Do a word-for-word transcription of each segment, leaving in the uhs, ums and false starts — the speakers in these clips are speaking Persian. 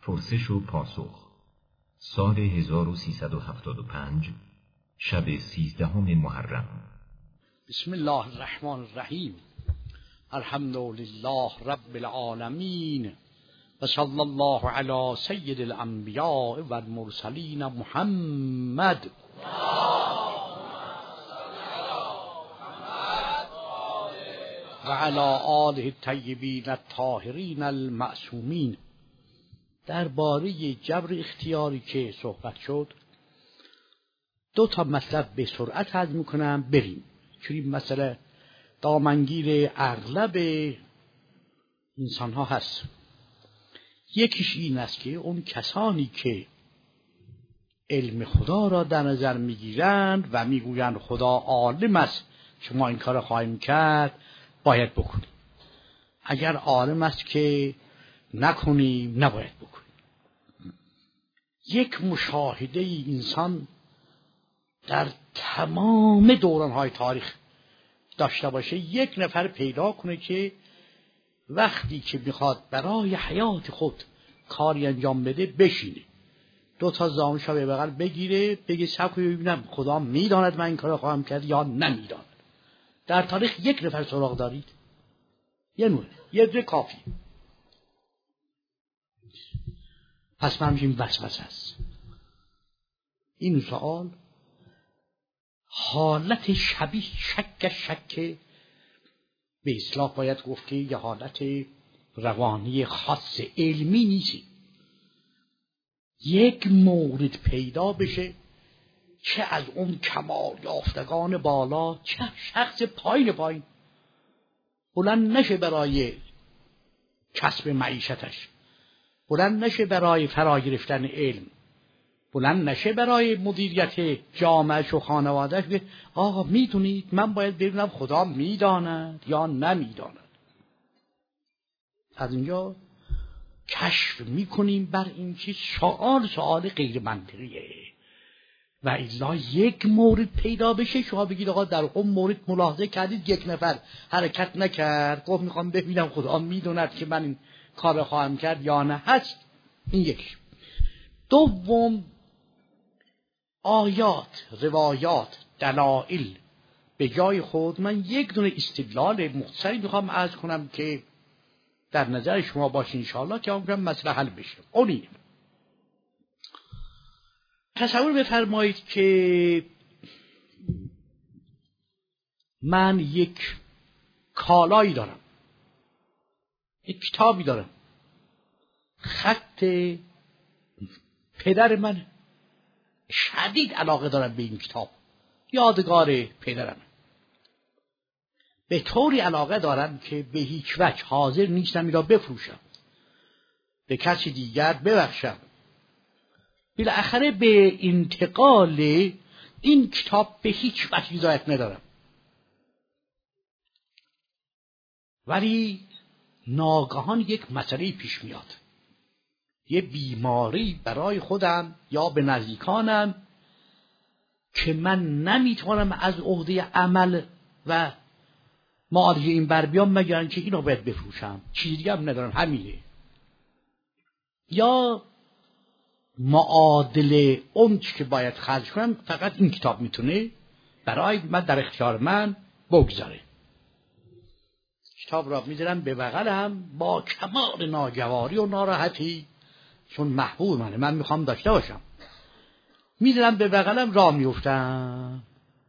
پرسش و پاسخ سال هزار و سیصد و هفتاد و پنج شب سیزدهم محرم. بسم الله الرحمن الرحیم. الحمد لله رب العالمین و صلی الله علی سید الانبیاء و المرسلین محمد و علی آله الطیبین الطاهرین المعصومین. درباره جبر اختیاری که صحبت شد دو تا مطلب به سرعت عرض میکنم بریم، چون این مسئله دامنگیر اغلب انسان ها هست. یکیش این است که اون کسانی که علم خدا را در نظر میگیرند و میگویند خدا عالم است، شما این کار خواهیم کرد باید بکنیم، اگر عالم است که نکنیم نباید بکنیم. یک مشاهده انسان در تمام دوران‌های تاریخ داشته باشه، یک نفر پیدا کنه که وقتی که میخواد برای حیات خود کاری انجام بده بشینه، دو تا زانوشو به بغل بگیره بگه صبر کنید ببینم خدا میداند من این کارو خواهم کرد یا نمیداند. در تاریخ یک نفر سراغ دارید؟ یه نوع یه دو کافی. پس من میگم وسوسه است. این سوال حالت شبیه شک شک به اصطلاح باید گفت که یه حالت روانی خاص علمی نیست. یک مورد پیدا بشه چه از اون کمال یافتگان بالا چه شخص پایین پایین بلند نشه برای کسب معیشتش، بلند نشه برای فرا گرفتن علم، بلند نشه برای مدیریت جامعهش و خانوادهش، به آقا میدونید من باید ببینم خدا میداند یا نمیداند. از اینجا کشف میکنیم بر این که سوال سوال غیر منطقیه و الا یک مورد پیدا بشه شما بگید آقا در اون مورد ملاحظه کردید یک نفر حرکت نکرد گفت میخوام ببینم خدا میداند که من این کار خواهم کرد یا نه، هست. این یکی. دوم، آیات، روایات، دلائل به جای خود. من یک دونه استدلال مختصری میخوام عرض کنم که در نظر شما باشه انشاءالله که اون مسئله حل بشه. اون اینه. تصور بفرمایید که من یک کالایی دارم، یک کتابی دارم، خط پدر من، شدید علاقه دارم به این کتاب، یادگار پدرم، به طوری علاقه دارم که به هیچ وجه حاضر نیستم این را بفروشم، به کسی دیگر ببخشم، بالاخره به انتقال این کتاب به هیچ وجه رضایت ندارم. ولی ناگهان یک مسئله پیش میاد، یه بیماری برای خودم یا به نزدیکانم که من نمیتونم از عهده عمل و معالجه این بر بیام مگر اینکه اینو باید بفروشم، چیزی دیگه هم ندارم، همینه. یا معادل اون چی که باید خرج کنم فقط این کتاب میتونه برای من در اختیار من بگذاره. کتاب را میذارم به بغلم با کمال ناجواری و ناراحتی، چون محبوب منه، من میخوام داشته باشم، میذارم به بغلم، راه میفتم.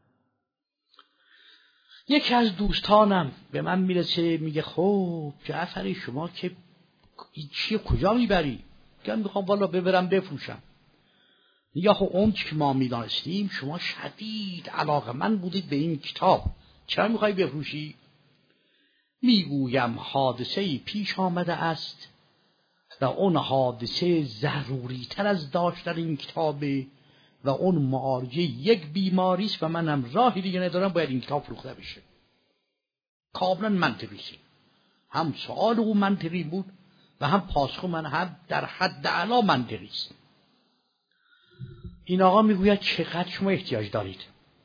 یکی از دوستانم به من میرسه میگه خب جعفری شما که این چیه کجا میبری؟ میگم میخوام والا ببرم بفروشم. یا خب اون چی که ما میدانستیم شما شدید علاقه من بودید به این کتاب، چرا میخوای بفروشی؟ میگویم حادثه پیش آمده است و اون حادثه ضروری تر از داشتن این کتابه و اون معالجه یک بیماری است و من هم راهی دیگه ندارم، باید این کتاب فروخته بشه. کاملا منطقی است. هم سوال او منطقی بود و هم پاسخ من هم در حد اعلی منطقی است. این آقا میگوید چقدر شما احتیاج دارید؟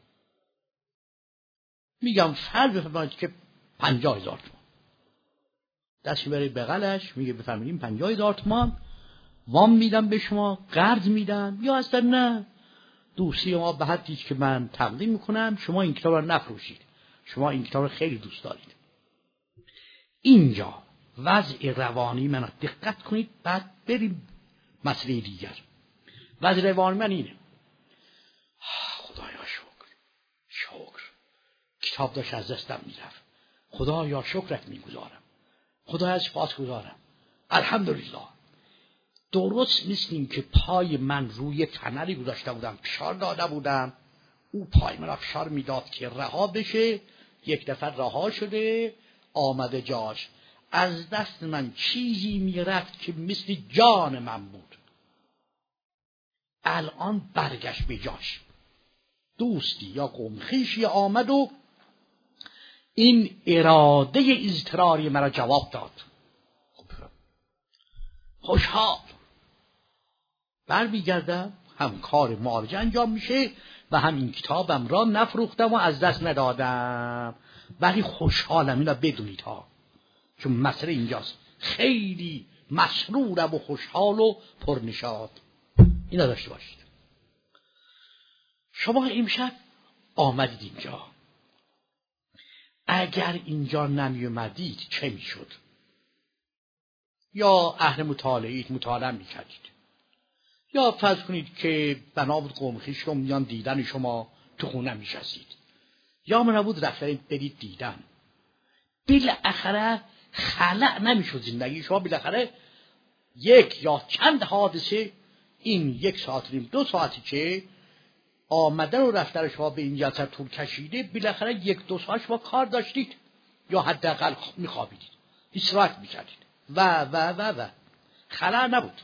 میگم فرض بفرمایید که پنجاه هزار تومان. دستی برای بغلش میگه بفرمایید پنجاه هزار تومان وام میدن به شما، قرض میدن، یا اصلا نه دوستی ما به حدی که من تقدیم میکنم شما این کتاب رو نفروشید، شما این کتاب رو خیلی دوست دارید. اینجا وضع روانی من دقت کنید، بعد بریم مسئله دیگر. وضع روانی من اینه: خدایا شکر، شکر کتاب داشت از دستم میرفت، خدایا شکرت میگذارم، خدایا سپاس گذارم، الحمدلله. درست نیستیم که پای من روی تنری گذاشته بودم، فشار داده بودم، او پای من فشار میداد که رها بشه، یک دفعه رها شده، آمده جاش. از دست من چیزی میرفت که مثل جان من بود، الان برگشت به جاش. دوستی یا قوم خویشی آمد و این اراده اضطراری مرا جواب داد. خوشحال برمیگردم، هم کار معالجه انجام میشه و هم این کتابم را نفروختم و از دست ندادم، ولی خوشحالم. اینا بدونید ها، چون مسئله اینجاست. خیلی مسرورم و خوشحال و پرنشاط. اینا داشته باشید. شما امشب آمدید اینجا، اگر اینجا نمی اومدید چه میشد؟ یا اهل مطالعید مطالعه میکردید، یا فرض کنید که بنا بود قوم خویش رو میان دیدن شما تو خونه میشستید، یا من نبود رفتید برید دیدن. بالاخره خلأ نمیشد زندگی شما. بالاخره یک یا چند حادثه، این یک ساعت نیم دو ساعتی که آمدن و رفتن شما به این جلسه طول کشیده، بالاخره یک دو ساعت شما کار داشتید یا حداقل میخوابیدید، استراحت میکردید و و و و خلأ نبود.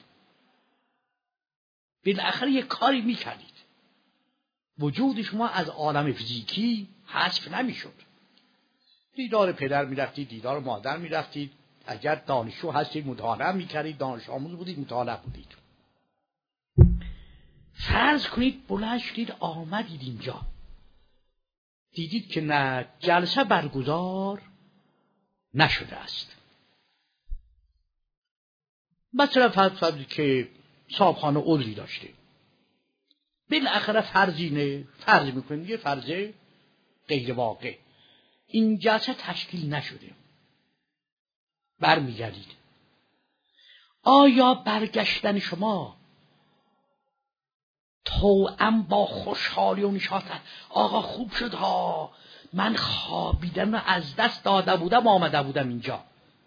بالاخره یک کاری میکردید. وجود شما از عالم فیزیکی حذف نمیشد. دیدار پدر میرفتید، دیدار مادر میرفتید، اگر دانشجو هستید مطالعه میکردید، دانش آموز بودید مطالعه بودید. فرض کنید بلند شدید آمدید اینجا، دیدید که نه جلسه برگزار نشده است. مثلا فرض کنید که صاحبخانه عذری داشته، بالاخره فرضینه، فرض میکنید یه فرض غیر واقع، این جلسه تشکیل نشده، برمیگردید. آیا برگشتن شما توأم با خوشحالی و نشاط، آقا خوب شد ها، من خوابیدن رو از دست داده بودم آمده بودم اینجا،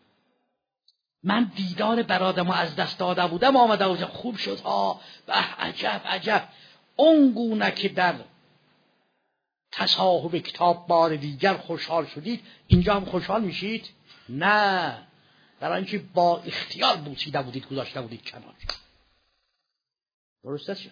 من دیدار برادرمو از دست داده بودم آمده بودم، خوب شد ها، به عجب عجب، اونگونه که در تصاحب کتاب بار دیگر خوشحال شدید اینجا هم خوشحال میشید؟ نه، در اینکه با اختیار بوسیده بودید، گذاشته بودید کنار. درست است؟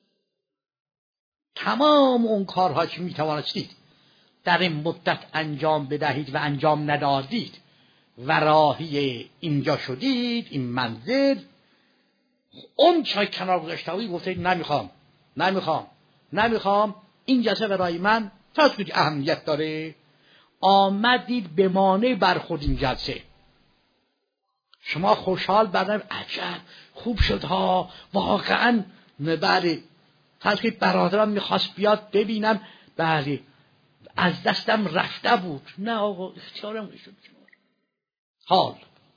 تمام اون کارها که میتوانستید در این مدت انجام بدهید و انجام ندادید و راهی اینجا شدید، این منزل، اون چای کنار گذاشته بودید، گفتید نمیخوام نمیخوام نمیخوام این جلسه برای من فرض کنید اهمیت داره، آمدید به مانع برخورد این جلسه. شما خوشحال بعدم عجب خوب شد ها، واقعا بله، فرض کنید برادرم میخواست بیاد ببینم، بله از دستم رفته بود، نه آقا اختیارم نشد. حال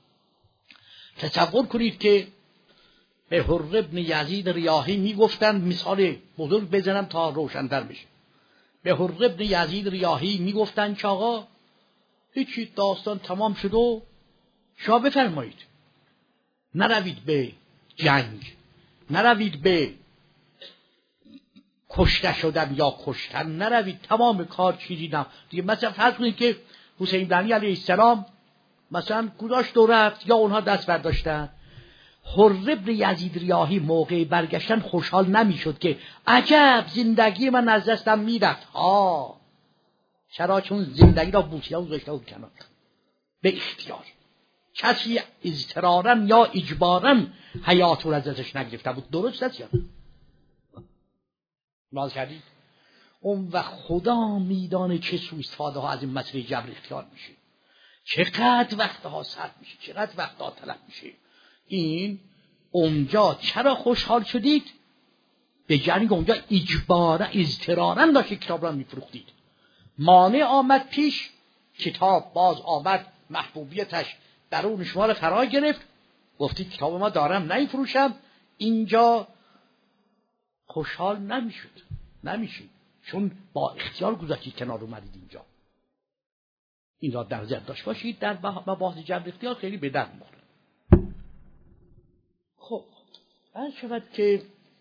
تصور کنید که به حر ابن یزید ریاحی میگفتن، مثال بزرگ بزنم تا روشن‌تر بشه. به حر ابن یزید ریاحی میگفتن که آقا هیچی، داستان تمام شد و شما بفرمایید، نروید به جنگ، نروید به کشته شدن یا کشتن، نروید، تمام کار چیزی نه دیگه. مثلا فرض کنید که حسین بنی علیه السلام مثلا گذاشت و رفت، یا اونها دست برداشتن. حر ابن یزید ریاحی موقع برگشتن خوشحال نمیشد که عجب زندگی من از دستم میرفت. ها چرا؟ چون زندگی را بوسیده و گذاشته بود کنار، به اختیار. کسی اضطرارا یا اجبارا حیات رو از دستش نگرفته بود. درست است یا باز کردید؟ اون و خدا میدانه چه سوء استفاده ها از این مسئله جبر اختیار میشه، چقدر وقتها صرف میشه، چقدر وقتها طلب میشه. این اونجا چرا خوشحال شدید؟ به جنگ اونجا اجبارا اضطرارا داشت کتاب را میفروختید. مانع آمد پیش، کتاب باز آمد، محبوبیتش درون شما را فرا گرفت، گفتید کتاب ما دارم نمیفروشم. اینجا خوشحال نمیشد، نمیشید، چون با اختیار گذاشتید کنار اومدید اینجا. این را در ذهن داشت باشید، در مباحث جبر اختیار خیلی به درد می‌خوره. خب عرض شود که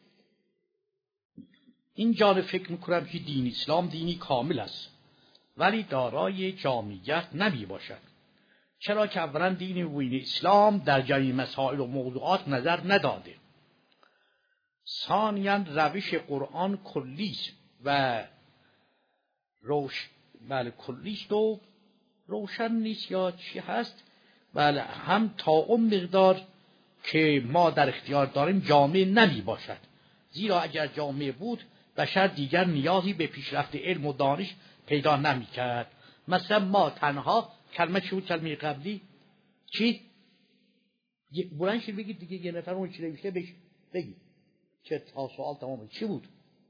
این جانب فکر میکنم که دین اسلام دینی کامل است ولی دارای جامعیت نمی باشد. چرا که اولا دین وین اسلام در جمعی مسائل و موضوعات نظر نداده. ثانیاً روش قرآن کلیست و روش بله کلیست و روشن نیست یا چی هست. بله هم تا اون مقدار که ما در اختیار داریم جامع نمی باشد، زیرا اگر جامع بود بشر دیگر نیازی به پیشرفت علم و دانش پیدا نمی کرد. مثلا ما تنها کلمه چی بود؟ کلمه قبلی چی؟ بلند شید بگید دیگه، یه نفر اون چی نوشته بگید بگید چه تا سوال تمام چی بود؟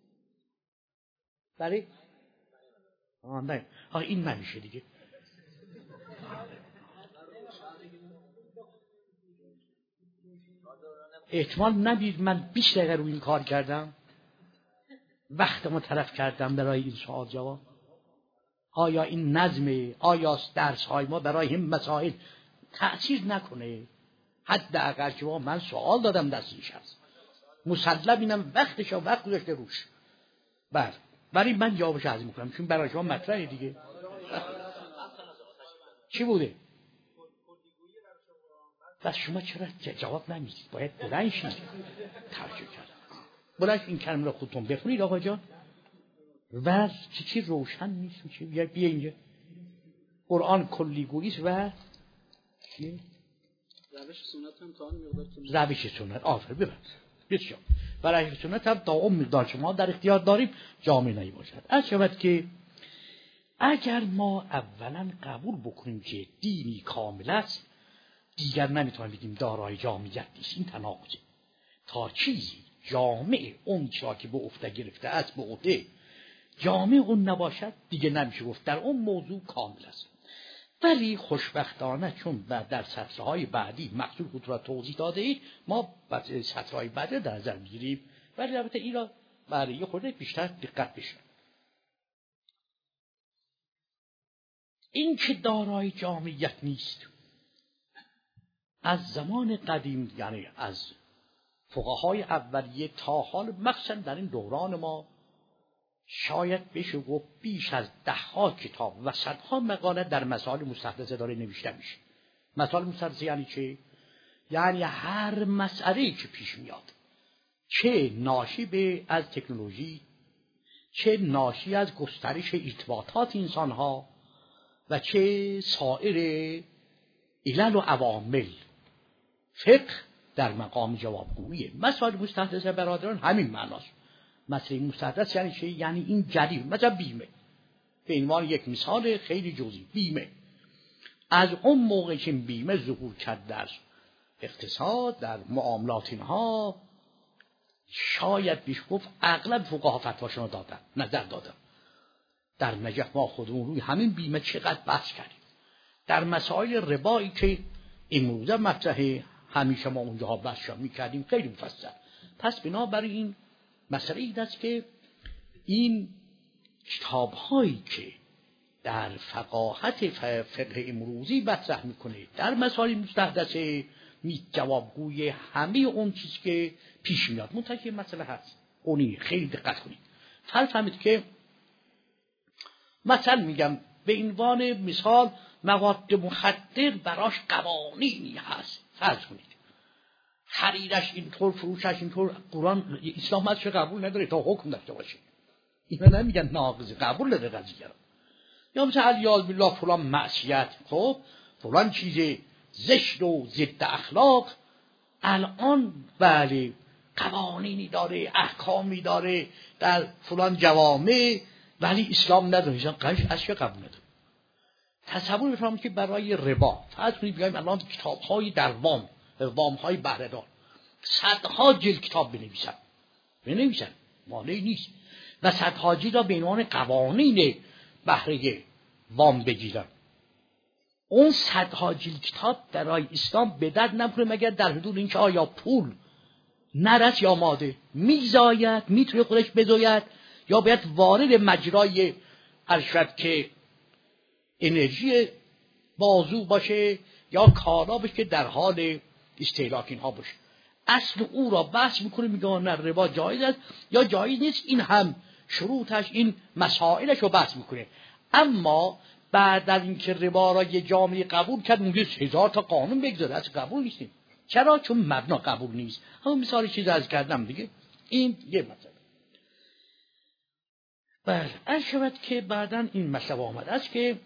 بله؟ آه نه آه این نمیشه دیگه. احتمال ندید من بیست دقیقه رو این کار کردم، وقتمو تلف کردم برای این سوال جواب. آیا این نظم، آیا درس های ما برای این مسائل تأثیر نکنه؟ حداقل که من سوال دادم دستش هست، مسلم اینم وقتش و وقت گذاشته روش. بله ولی من جوابش عرض میکنم چون برای شما مطرحه دیگه. چی بوده؟ بس شما چرا جواب نمیدید؟ باید بلند شید. ترجمه کردم بلند این کلمه رو خودتون بخونید آقا جان. و چی چی روشن نیست چی بیا بیا اینجا. قرآن کلی گوییست و چی؟ روش سنت هم تا اون مقدار روش سنت آفر ببند بسیار برای سنت هم تا اون مقدار شما در اختیار داریم جامعه نهی باشد. از شود که اگر ما اولا قبول بکنیم که دینی کامل است دیگر نمیتونیم بگیم دارای جامعیت نیست. این تناقضه. تا چیزی جامع اون چرا که به عهده گرفته است به عهده جامع اون نباشد دیگه نمیشه گفت در اون موضوع کامل است. ولی خوشبختانه چون در سطرهای بعدی مقصود خود را توضیح داده اید ما سطرهای بعدی در نظر میگیریم، ولی البته این را برای یه خورده بیشتر دقت بشه. این که دارای جامعیت نیست از زمان قدیم، یعنی از فقهای اولیه تا حال مخصوصا در این دوران ما شاید بشه گفت بیش از ده ها کتاب و صدها مقاله در مسائل مستحدثه داره نوشته میشه. مسائل مستحدثه یعنی چه؟ یعنی هر مسئله که پیش میاد چه ناشی به از تکنولوژی، چه ناشی از گسترش ارتباطات انسان ها و چه سایر علل و عوامل، فقه در مقام جوابگویی. مسائل مستحدثه برادران همین معناست. مسئله مستحدث یعنی چه؟ یعنی این جدید، مثلا بیمه به عنوان یک مثال خیلی جزئی. بیمه از اون موقع که بیمه ظهور کرد در اقتصاد، در معاملات اینها، شاید بیش گفت اغلب فقها فتواشون دادن، نظر دادن. در نجف ما خودمون روی همین بیمه چقدر بحث کردیم. در مسائل ربایی که امروزه مطرحه همیشه ما اونجاها بحث می‌کردیم خیلی مفصل. پس بنابراین این مسئله این است که این کتاب‌هایی که در فقاهت فقه امروزی مطرح میکنه در مسائل مستحدثه می جوابگوی همه اون چیزی که پیش میاد. منتهی مسئله هست اونی خیلی دقت کنید. فرض فهمید که مثلا میگم به عنوان مثال مواد مخدر براش قوانینی هست. فرض کنید خریدش اینطور، فروشش اینطور. قرآن اسلام ازش قبول نداره تا حکم داشته باشه. اینا نمیگن ناقض، قبول نداره قضیه رو. یا مثلا الیاذ بالله فلان معصیت، خب فلان چیز زشت و ضد اخلاق الان بله قوانینی داره، احکامی داره در فلان جوامع، ولی اسلام نداره. قش اشیا قبول نداره. تصور بفرمایید که برای ربا فرض کنید بگیم الان کتاب‌های در وام، وام‌های بهره‌دار صدها جلد کتاب بنویسن بنویسن مانعی نیست و صدها جلد را به عنوان قوانین بهره وام بگیرن. اون صدها جلد کتاب در راه اسلام به درد نمیخوره مگر در حدود اینکه آیا پول نرس یا ماده میزاید میتونه خودش بزاید یا باید وارد مجرای ارشد که انرژی بازو باشه یا کالا باشه که در حال استهلاک اینها باشه. اصل او را بحث میکنه میگه نه ربا جایز است یا جایز نیست، این هم شروطش این مسائلش رو بحث میکنه. اما بعد از اینکه ربا را یه جامعه قبول کرد میگه هزار تا قانون بگذاره از قبول نیستیم. چرا؟ چون مبنا قبول نیست. همون مثال چیز از کردم دیگه. این یه مسئله. بله عرض شود که بعداً این مسئله آمد است که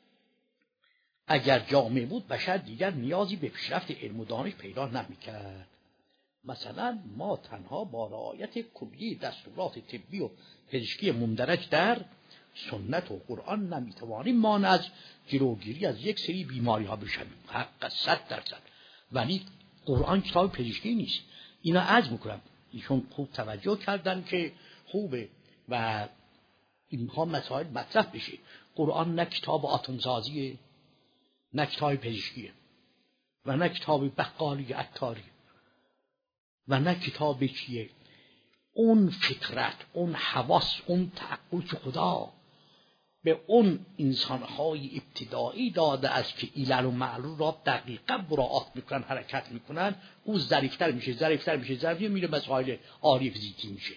اگر جامعه بود بشر دیگر نیازی به پیشرفت علم و دانش پیدا نمی‌کرد. مثلا ما تنها با رعایت کلی دستورات طبی و پزشکی مندرج در سنت و قرآن نمیتوانیم ما از جلوگیری از یک سری بیماری ها بشویم. حق صد درصد. ولی قرآن کتاب پزشکی نیست. اینا عرض میکنم ایشون خوب توجه کردن که خوبه و اینها مسائل مطرح بشه. قرآن نه کتاب آتمسازیه نه کتاب پزشکیه و نه کتاب بقالی عطاری و نه کتاب چیه. اون فطرت، اون حواس، اون تعقل که خدا به اون انسانهای ابتدایی داده است که علل و معلول را دقیقا مراعات میکنن حرکت میکنن، او ظریفتر میشه ظریفتر میشه ظریفتر میره مسائل عالی فیزیکی میشه.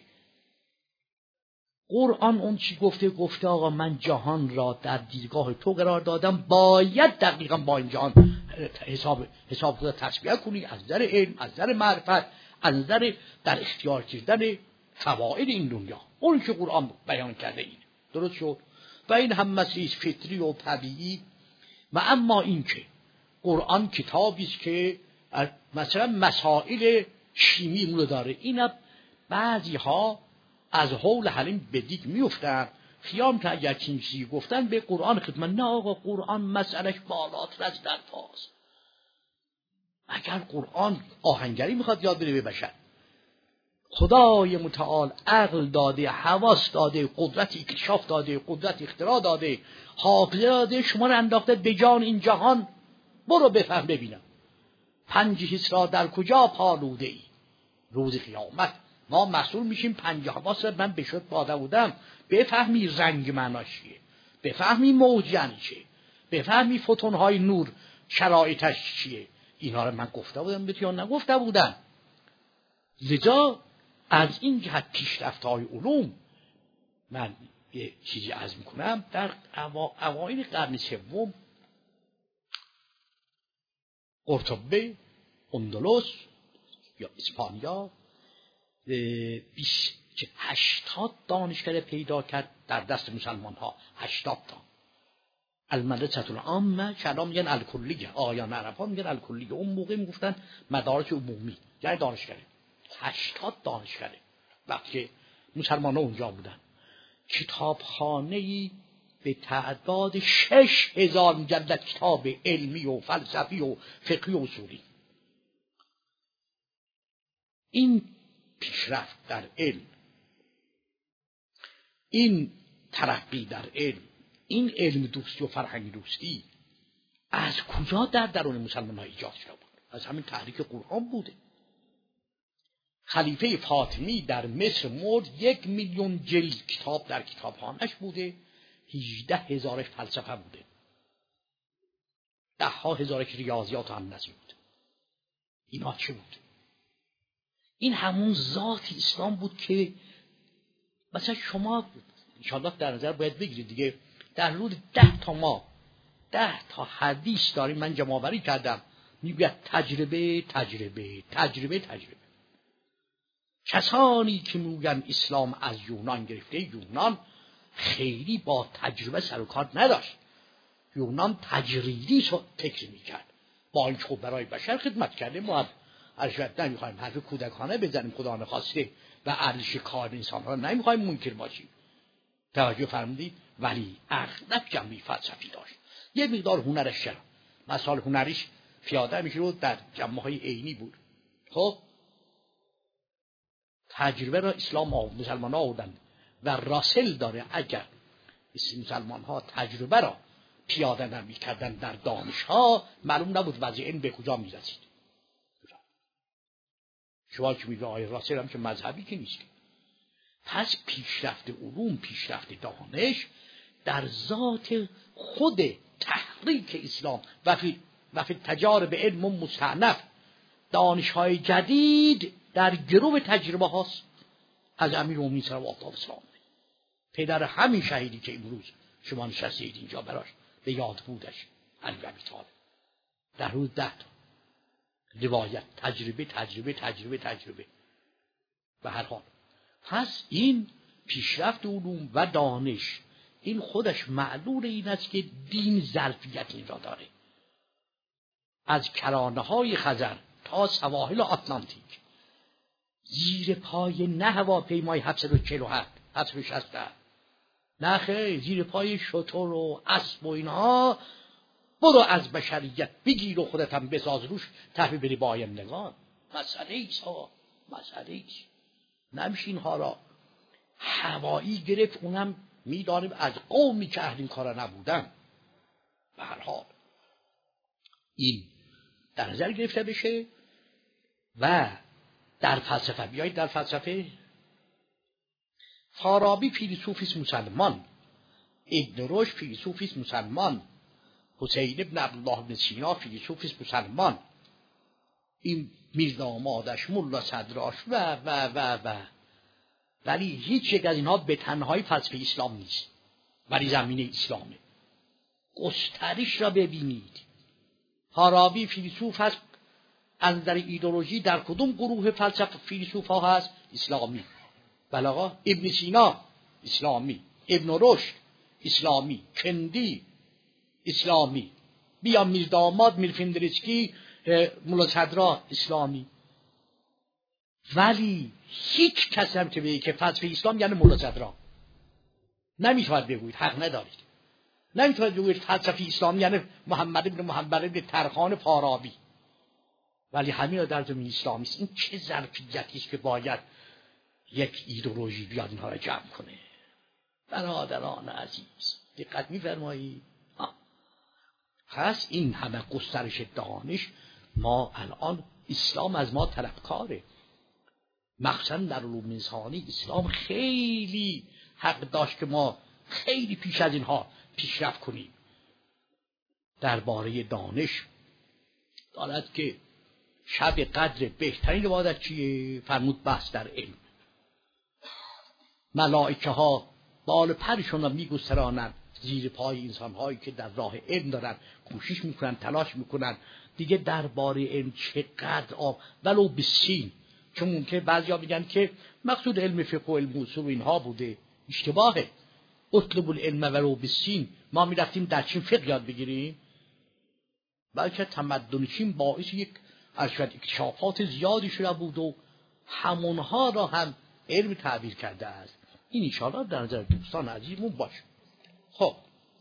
قرآن اون چی گفته؟ گفته آقا من جهان را در دیدگاه تو قرار دادم، باید دقیقا با این جهان حساب حساب خود تشبیه کنی از نظر علم، از نظر معرفت، از نظر در اختیار کردن فواید این دنیا. اون که قرآن بیان کرده این درست شد و این هم مسئله فطری و طبیعی. و اما این که قرآن کتابی است که مثلا مسائل شیمی رو داره، اینا بعضی ها از حول حلیم به دیگ میافتن خیام که اگر چیزی گفتن به قرآن خدمت. نه آقا قرآن مسئلهش بالاتر از در پاست. اگر قرآن آهنگری میخواد یاد بده به بشر، خدای متعال عقل داده، حواس داده، قدرت اکتشاف داده، قدرت اختراع داده، حافظه داده، شما رو انداخته به جان این جهان. برو بفهم ببینم پنج حس را در کجا پالوده ای. روز قیامت ما مسئول میشیم پنج حواس را من بشد باده بودم بفهمی رنگ معناش چیه، بفهمی موج یعنی چیه، بفهمی فوتونهای نور شرایطش چیه. اینا رو من گفته بودم بهت یا نگفته بودم. لذا از این جهت پیشرفت‌های علوم من یه چیزی عرض میکنم. در اوایل قرن سوم قرطبه اندلس یا اسپانیا هشتاد دانشکده پیدا کرد در دست مسلمان ها. هشتاد تا المدرسه العامه که الان میگن الکلیه، آیان عرب ها میگن الکلیه، اون موقع میگفتن مدارس عمومی یعنی دانشکده. هشتاد دانشکده وقتی مسلمان ها اونجا بودن. کتابخانه‌ای به تعداد شش هزار مجلد کتاب علمی و فلسفی و فقهی و اصولی. این پیشرفت در علم، این ترقی در علم، این علم دوستی و فرهنگ دوستی از کجا در درون مسلمان ها ایجاد شده بود؟ از همین تحریک قرآن بوده. خلیفه فاطمی در مصر مرد، یک میلیون جلد کتاب در کتابخانه‌اش بوده، هجده هزارش فلسفه بوده، ده ها هزارش ریاضیات و هندسه بود. اینا چه بود؟ این همون ذات اسلام بود که مثلا شما انشاءالله در نظر باید بگیرید دیگه. در حدود ده تا ما ده تا حدیث داریم، من جمع‌آوری کردم، میگوید تجربه تجربه تجربه تجربه. کسانی که میگن اسلام از یونان گرفته، یونان خیلی با تجربه سر و کار نداشت. یونان تجریدی فکر میکرد، با اینکه خب برای بشر خدمت کرده. ما ارشد نمیخوایم حرف کودکانه بزنیم، خدا نخواسته، و ارزش کار انسان ها نمیخوایم منکر باشیم، توجه فرمودید. ولی اغلب جنبه فلسفی داشت. یه مقدار هنرش چرا مسائل هنریش پیاده میشه رو در جنبه های عینی بود. خب تجربه را اسلام ها مسلمان ها آوردند و راسل داره. اگر مسلمان ها تجربه را پیاده نمی کردن در دانش ها، معلوم نبود وضع علم به کجا می رسید. شما که میگه آیه راسل هم که مذهبی که نیست. پس پیشرفت علوم، پیشرفت دانش در ذات خود تحریک اسلام و فی و فی تجارب علم مستعنف، دانش های جدید در گروه تجربه هاست از امیرالمومنین صلوات الله علیه. پدر همین شهیدی که امروز شما نشستید اینجا براش به یاد بودش، علی بن ابی طالب، در روز ده تا روایت تجربه تجربه تجربه تجربه. به هر حال پس این پیشرفت علوم و دانش این خودش معلول این است که دین ظرفیت این را داره. از کرانه های خزر تا سواحل آتلانتیک، زیر پای نه هواپیمای هفتصد و چهل و هفت هفتصد و شصت، نه خیر، زیر پای شتر و اسب و اینها. برو از بشریت بگیر و خودت هم بساز روش، تحویل بری با آیندگان. مسئله ایست ها، مسئله ایست. نمیشه اینها را هوایی گرفت. اونم میدانیم از قومی که اهل این کارا نبودن. به هر حال این در نظر گرفته بشه. و در فلسفه بیایید، در فلسفه فارابی فیلسوفیست مسلمان، ابن رشد فیلسوفیست مسلمان، حسین ابن عبدالله ابن سینا فیلسوفیست مسلمان، این میردامادش، ملا صدراش و و و و ولی هیچ یک از اینها به تنهایی فلسفه اسلام نیست، ولی زمینه اسلامه. گسترش را ببینید. فارابی فیلسوف هست از نظر ایدئولوژی در کدوم گروه فلسفه فیلسوف ها هست؟ اسلامی. بلاغا ابن سینا اسلامی، ابن رشد اسلامی، کندی اسلامی، بیا میرداماد میرفندرسکی ملا صدرا اسلامی. ولی هیچ کس هم که بگه که فلسفه اسلام یعنی ملا صدرا نمیتواند بگوید، حق ندارید. نمیتواند بگوید فلسفه اسلام یعنی محمد ابن محمد ابن ترخان فارابی. ولی همین را در زمین اسلامی است. این چه ظرفیتی است که باید یک ایدئولوژی بیاد اینها را جمع کنه. برادران عزیز دقت می‌فرمایید. پس این همه گسترش دانش، ما الان اسلام از ما طلبکاره. مخصوصا در علوم انسانی اسلام خیلی حق داشت که ما خیلی پیش از اینها پیشرفت کنیم. درباره دانش دارد که شب قدر بهترین عبادت چیه؟ فرمود بحث در علم. ملائکه ها بال پرشون را میگسترانند زیر پای انسان هایی که در راه علم دارن کوشش میکنن، تلاش میکنن. دیگه درباره علم چقدر آب ولو بسین، چون ممکنه بعضیا میگن که مقصود علم فقه و علم اصول اینها بوده. اشتباهه. اطلب العلم ولو بسین. ما میرفتیم در چین فقه یاد بگیریم، بلکه تمدن چین باعث یک ارشد اکتشافات زیادی شده بود و همونها را هم علم تعبیر کرده است. این انشاءالله در نظر دوستان عزیزمون باشه. خب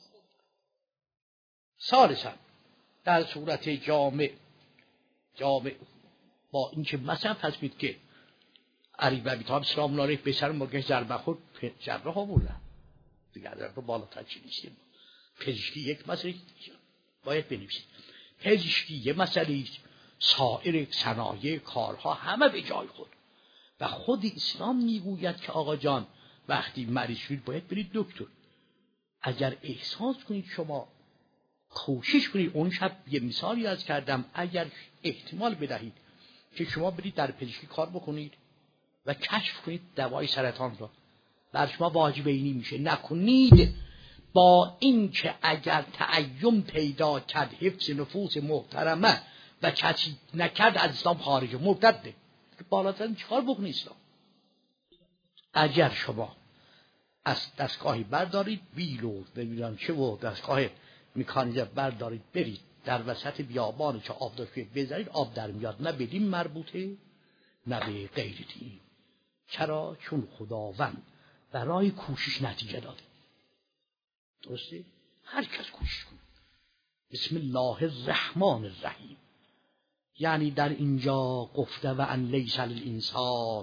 ثالثاً در صورت جامع جامع با اینکه مثلا فرض کنید که علی بن ابی طالب سلام الله علیه به سر مرگش ضربه خورد، جراح ها بردن دیگه، در بالاتر چی نیستیم. پزشکی یک مسئله باید بنویسید. پزشکی یک مسئله، سایر صنایع کارها همه به جای خود. و خود اسلام میگوید که آقا جان وقتی مریض شدید باید برید دکتر. اگر احساس کنید شما کوشش کنید، اون شب یه مثالی از کردم، اگر احتمال بدهید که شما برید در پزشکی کار بکنید و کشف کنید دوای سرطان را، بر شما واجب اینی میشه. نکنید با این که اگر تعیم پیدا کرد حفظ نفوس محترمه و کسی نکرد از اسلام خارجه، مرتده. بالاتر چیکار بکنید اسلام؟ اگر شما از دستگاهی بردارید بیلو ببینم چه و دستگاه مکانیزه بردارید برید در وسط بیابان چه آب داشته بذارید، آب در میاد. نه به دین مربوطه نه به غیر دین. چرا؟ چون خداوند برای کوشش نتیجه داده. درسته؟ هر کس کوشش کنه. بسم الله الرحمن الرحیم. یعنی در اینجا گفته و ان لیس للانسان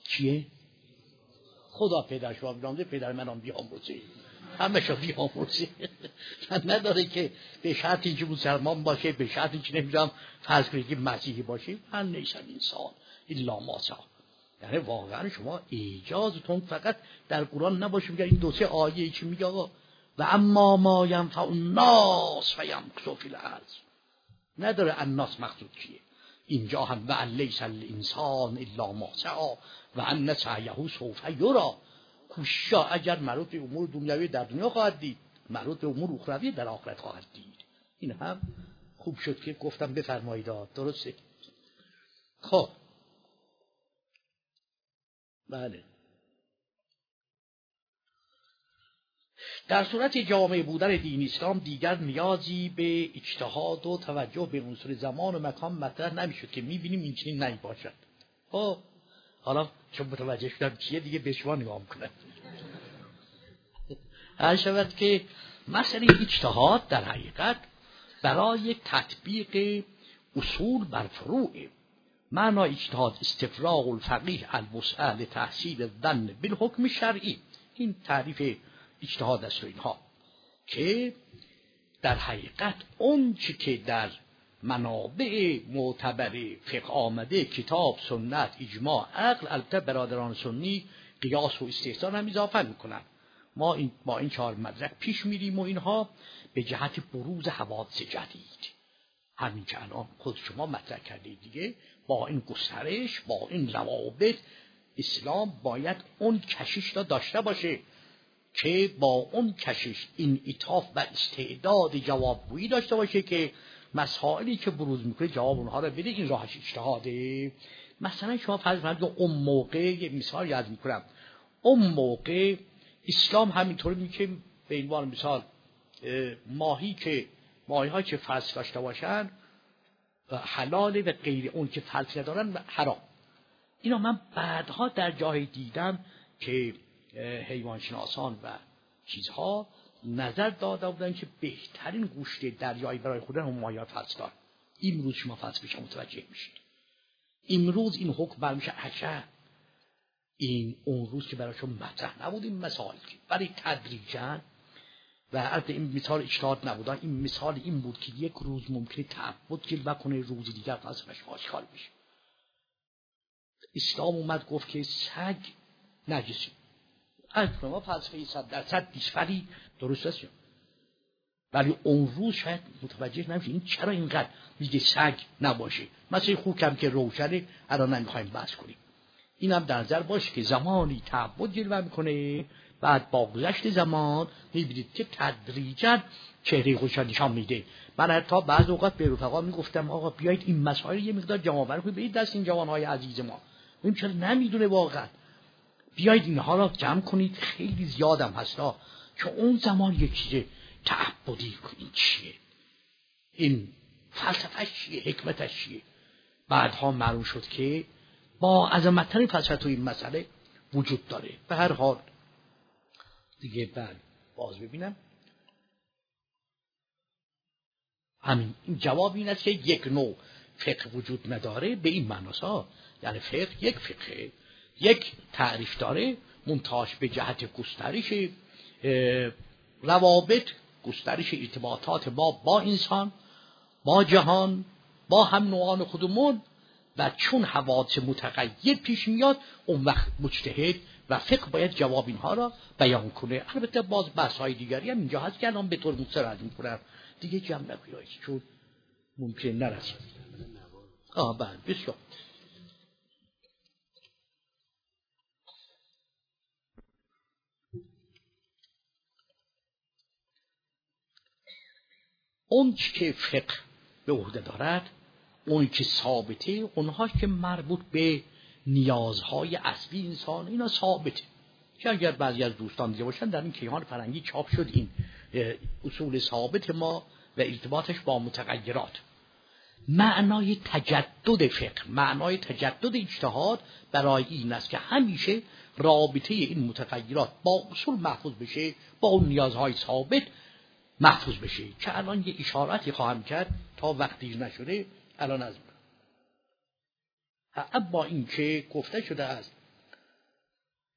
کیه؟ خدا پدر شما بیامرزه، پدر منم بیامرزه، همه شو بیامرزه. نداره که به شرطی که مسلمان باشه، به شرطی که نمیدونم فرض کنید که مسیحی باشه. من نیستم انسان الا ما شاء. یعنی واقعا شما اجازتون فقط در قرآن نباشه میگه این دو سه آیه که میگه آقا و اما ما ینفع الناس فیمکث فی الارض، نداره الناس مقصود کیه. اینجا هم و لیس الانسان الا ما سعی و ان سعیه سوف یری. کوشا اگر مربوط به امور دنیوی در دنیا خواهد دید، مربوط به امور اخروی در آخرت خواهد دید. این هم خوب شد که گفتم بفرمایید. درسته؟ خب بله، در صورت جامع بودن دین اسلام دیگر نیازی به اجتهاد و توجه به عنصر زمان و مکان مطرح نمیشد که میبینیم این چنین نمی باشد. خب حالا چون متوجه شدم چیه دیگه به شما نگاه میکنم. هر شود که مسئله اجتهاد در حقیقت برای تطبیق اصول بر فروع. معنی اجتهاد استفراغ الفقیه الوسع لتحصیل الظن بالحکم شرعی. این تعریف اجتهاد است و اینها که در حقیقت اون چی که در منابع معتبر فقه آمده، کتاب، سنت، اجماع، عقل، البته برادران سنی قیاس و استحسان هم اضافه میکنن. ما این با این چهار مدرک پیش میریم و اینها به جهت بروز حوادث جدید، همین که الان خود شما مطرح کردید دیگه، با این گسترش، با این روابط، اسلام باید اون کشش را داشته باشه که با اون کشش این انعطاف و استعداد جوابگویی داشته باشه که مسائلی که بروز میکنه جواب اونها رو بده. این راهش اجتهاده. مثلا شما فرض کنید اون موقع یه مثال یاد میکنم، اون موقع اسلام همینطوری میگه به عنوان مثال ماهی که ماهی ها که فلس داشته باشن حلاله و غیر اون که فلس ندارن حرام. اینا من بعدها در جای دیدم که حیوانشناسان و چیزها نظر داده بودن که بهترین گوشت دریایی برای خودن هم ماهی‌ها فلس دار. امروز شما فلس بشه متوجه میشید. امروز این حکم برمیشه عجب. این اون روز که برایشون مطرح نبود این مسائل، برای تدریجاً و البته این مثال اجتهاد نبودن، این مثال این بود که یک روز ممکنه تعبد جلوه کنه، روز دیگر فلسفه‌اش آشکار بشه. اسلام اومد گفت که سگ نجسی. از ما فلسفه صد درصد دیسفری درست است، ولی اون روز شاید متوجه نمیشه این چرا اینقدر میگه سگ نباشه. مثلا خوکم که روشنه الان نمیخوایم بحث کنیم. اینم در نظر باشه که زمانی تعبد جلوه میکنه، بعد با گذشت زمان میبینید که تدریجاً چهره خودش نشان میده. من حتی بعض اوقات به رفقا میگفتم آقا بیایید این مسائل یه مقدار جمع کنید بدید دست این جوانهای عزیز ما، ببین چرا نمیدونه واقعا، بیایید اینها را جمع کنید. خیلی زیادم هستا که اون زمان یک چیز تعبدی کنید چیه، این فلسفه‌اش چیه، حکمتش چیه. بعدها معلوم شد که با عظمت‌ترین فلسفه تو این مسئله وجود داره. به هر حال دیگه بعد باز ببینم همین این جواب این است که یک نوع فقه وجود نداره به این معناست، یعنی فقه یک فقه یک تعریف داره منتاش به جهت گسترش روابط، گسترش ارتباطات ما با انسان، با جهان، با هم نوعان خودمون، و چون حوادث متغیر پیش میاد اون وقت مجتهد و فقه باید جواب اینها را بیان کنه. البته باز بحث‌های دیگری هم اینجا هست که الان به طور مختصر از این کنم دیگه جمع نکنید چون ممکن نرسید. آه بله بسیار. اون که فقه به عهده دارد، اون که ثابته، اونها که مربوط به نیازهای اصلی انسان، اینا ثابته. که اگر بعضی از دوستان دیده باشن در این کیهان فرنگی چاپ شد این اصول ثابت ما و ارتباطش با متغیرات. معنای تجدد فقه، معنای تجدد اجتهاد برای این است که همیشه رابطه این متغیرات با اصول محفوظ بشه، با اون نیازهای ثابت محفوظ بشه. که الان یه اشاراتی خواهم کرد تا وقتی نشده الان از با این که گفته شده است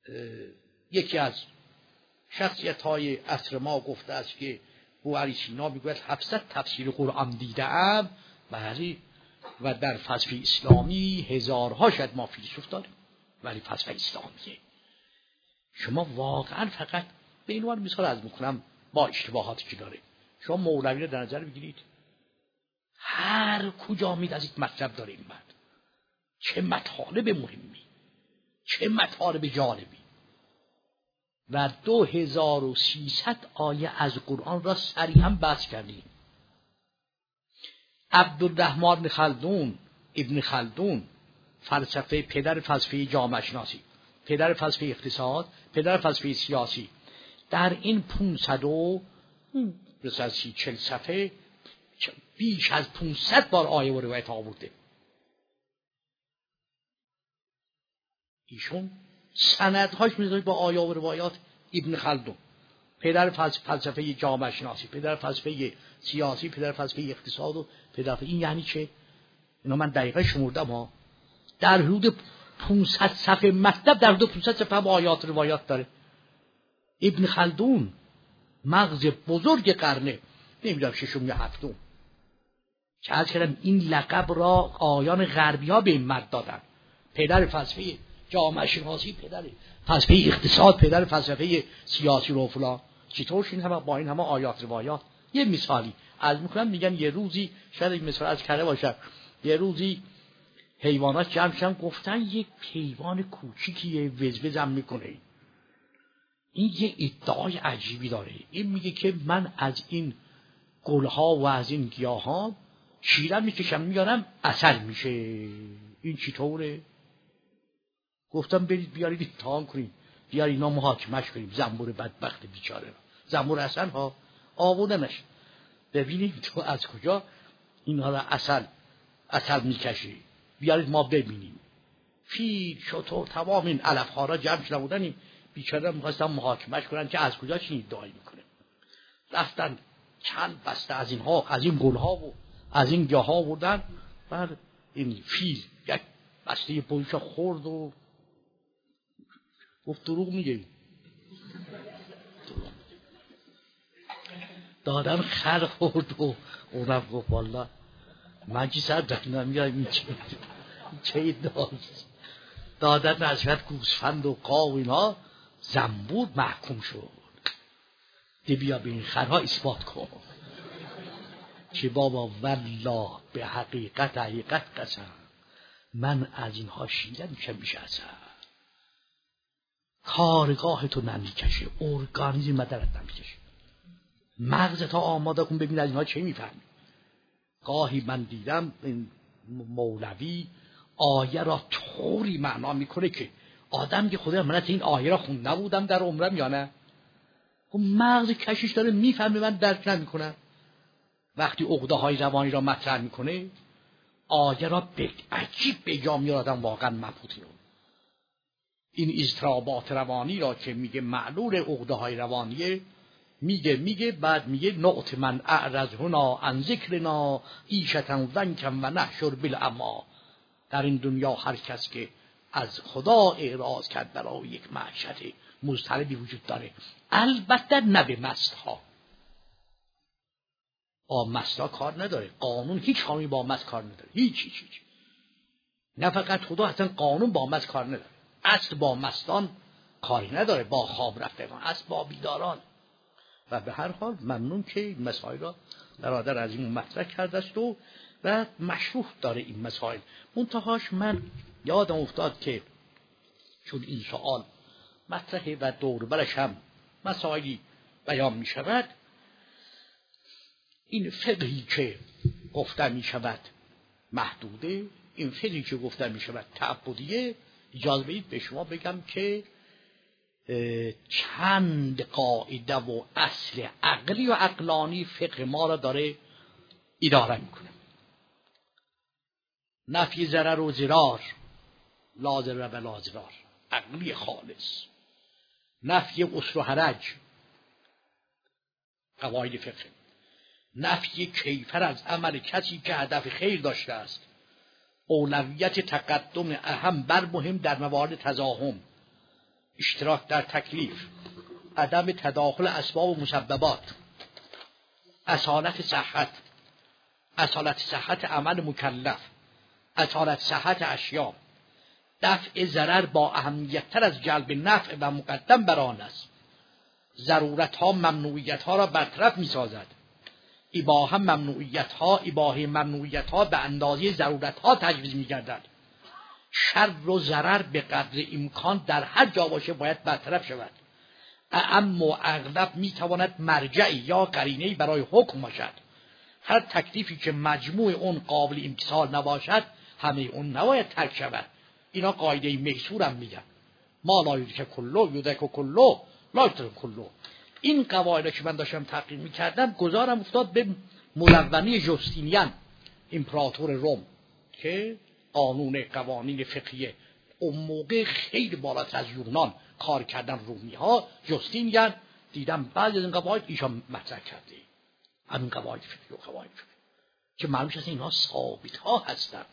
یکی از شخصیت‌های عصر ما گفته است که بوعلی سینا میگوید هفتصد تفسیر قرآن دیده‌ام، بله، و در فلسفه اسلامی هزارها شاید ما فیلسوف داریم، ولی فلسفه اسلامیه شما واقعا فقط به این وان مثال از میکنم با اشتباهاتی که داره. شما مولوی رو در نظر بگیرید، هر کجا مید از یک مطلب داره این مرد، چه مطالب مهمی، چه مطالب جالبی، و دو هزار و سیصد آیه از قرآن را صریحا بحث کردیم. عبدالرحمن ابن خلدون ابن خلدون فلسفه، پدر فلسفه جامعه شناسی، پدر فلسفه اقتصاد، پدر فلسفه سیاسی، در این پانصد و سی چل صفحه بیش از پانصد بار آیه و روایت آورده. ایشون سندهاش میذاره با آیه و روایات. ابن خلدون پدر فلسفه جامعه شناسی، پدر فلسفه سیاسی، پدر فلسفه اقتصاد و پدر. این یعنی چه؟ اینا من دقیقه شمردم ها، در حدود پانصد صفحه مطلب، در حدود پانصد صفحه هم آیات و روایات داره. ابن خلدون مغز بزرگ قرنه، نمیدونم ششم یا هفتم، که از کردم این لقب را آیان غربی ها به این مرد دادن، پدر فلسفه جامعه شناسی، پدر فلسفه اقتصاد، پدر فلسفه سیاسی رو فلان. چطور این همه با این همه آیات روایات؟ یه مثالی از میکنم، میگن یه روزی، شاید این مثال از کرده باشه، یه روزی حیوانات جمع شدن، گفتن یک حیوان کوچیکیه وزوزم میکنه. این یه ادعای عجیبی داره. این میگه که من از این گلها و از این گیاها شیرم میکشم میارم عسل میشه. این چطوره؟ گفتم برید بیارید امتحان کنید، بیارید اینا محاکمش کنیم، زنبور بدبخت بیچاره، زنبور عسل ها آوردنش، ببینید تو از کجا اینها را عسل عسل میکشی، بیارید ما ببینیم. فیل، شتر، تمام این علف ها را جمع شده بودن، این بیچاره میخواستن محاکمش کنن که از کجا چنین ادعایی میکنه. رفتن چند بسته از اینها، از این گل ها و از این گیاه ها آوردن، بعد این فیل یک بسته پویش خورد و گفت دروغ میگه، دادن خر خورد و اونم گفت والا من چی سر دارم میگم این چه ادعاست. دادن نزویت گوسفند و قاو اینا، زنبور محکوم شد. دی بیا به این خرها اثبات کن که بابا والله به حقیقت حقیقت قسم من از اینها شیرم میشه میشه اصلا کارگاه تو نمیکشه، ارگانیزم مدرت نمیکشه، مغزت ها آماده کن ببین از اینها چه میفهمی. گاهی من دیدم این مولوی آیه را طوری معنا میکنه که آدم که خدا منت این آیه را خونده بودم در عمرم یا نه، و مغز کشش داره میفهمه من درک نمیکنم. وقتی عقده های روانی را مطرح میکنه آیه را به عجیب به جا میارادم، واقعا مبهوتی رو. این اضطرابات روانی را که میگه معلول عقده های روانیه، میگه میگه بعد میگه نقط من اعرض هنا عن ذکرنا عیشة ضنکا و نحشر بالاعمی. در این دنیا هر کس که از خدا اعراض کرد برای یک معیشت مضطربی وجود داره، البته نه به مست ها. با مست ها کار نداره، قانون هیچ کاری با مست کار نداره، هیچ هیچ هیچ. نه فقط خدا، اصلا قانون با مست کار نداره. اصل با مستان کاری نداره، با خواب رفتگان، اصل با بیداران. و به هر حال ممنون که این مسائل را برادر از این مطرح کرده است و و مشروح داره این مسائل. منتهاش من یادم افتاد که چون این سوال مطرحه و دور برش هم مسائلی بیان می شود، این فقهی که گفته می شود محدوده، این فقهی که گفته می شود تعبدیه، اجازه بدید به شما بگم که چند قاعده و اصل عقلی و عقلانی فقه ما را داره اداره میکنه. نفی ضرر و ضرار، لا ضرر و لا ضرار، عقلی خالص. نفی عسر و حرج، قواعد فقه. نفی کیفر از عمل کسی که هدف خیر داشته است. اولویت تقدم اهم بر مهم در موارد تزاحم. اشتراک در تکلیف، عدم تداخل اسباب و مسببات، اصالت صحت، اصالت صحت عمل مکلف، اصالت صحت اشیا، دفع ضرر با اهمیت‌تر از جلب نفع و مقدم بر آن است. ضرورت‌ها ممنوعیت‌ها را برطرف می‌سازد. اباحه ممنوعیت‌ها اباحه ممنوعیت‌ها به اندازه ضرورت‌ها تجویز می‌گردد. شر و ضرر به قدر امکان در هر جا باشه باید برطرف شود. اما و اغلب می‌تواند مرجعی یا قرینه‌ای برای حکم باشد. هر تکلیفی که مجموع اون قابل امتثال نباشد همه اون نباید ترک شود. اینا قاعده میسور هم میگن. ما لا یدرک کلو یدرک کلو لا یدرک کلو. این قواعد که من داشتم تحقیق میکردم گذارم افتاد به ملونی جوستینیان امپراتور روم که قانون قوانین فقهی اون موقع خیلی بالاتر از یونان کار کردن رومی ها. جوستینیان دیدم بعضی از این قواعد ایشان مطرح کرده، همین قواعد فقهی و قواعد فقهی که معلوم شد اینها ثابت ها هستند.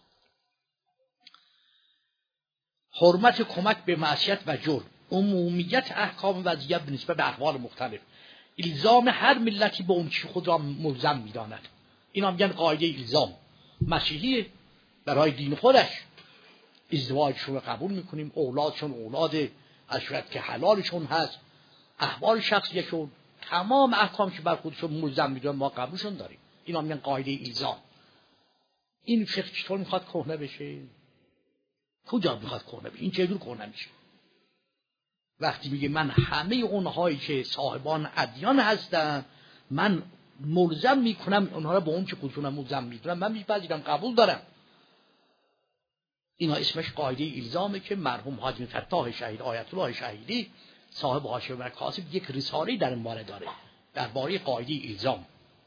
حرمت کمک به معصیت و جرم، عمومیت احکام وضعیت به نسبت به احوال مختلف، الزام هر ملتی به اون چی خود را ملزم می‌داند. اینا میگن قاعده الزام. مسیحی برای دین خودش ازدواجشون رو قبول میکنیم، اولادشون اولاد اشرت که حلالشون هست، احوال شخصیشون، تمام احکام که بر خودشون ملزم میدونن ما قبولشون داریم. اینا میگن قاعده الزام. این فقه چطور میخواد کهنه بشه؟ کجا میخواد کهنه بشه؟ این چجور کهنه میشه؟ وقتی میگه من همه اونهایی که صاحبان ادیان هستن من ملزم میکنم اونها را به اون که خودشون ملزم میدونن من میپذیرم، قبول دارم. اینا اسمش قاعده الزامه که مرحوم حاجی فتاح شهید آیت الله شهیدی صاحب حاشیه و کاسب یک رساله در این باره داره درباره قاعده الزام.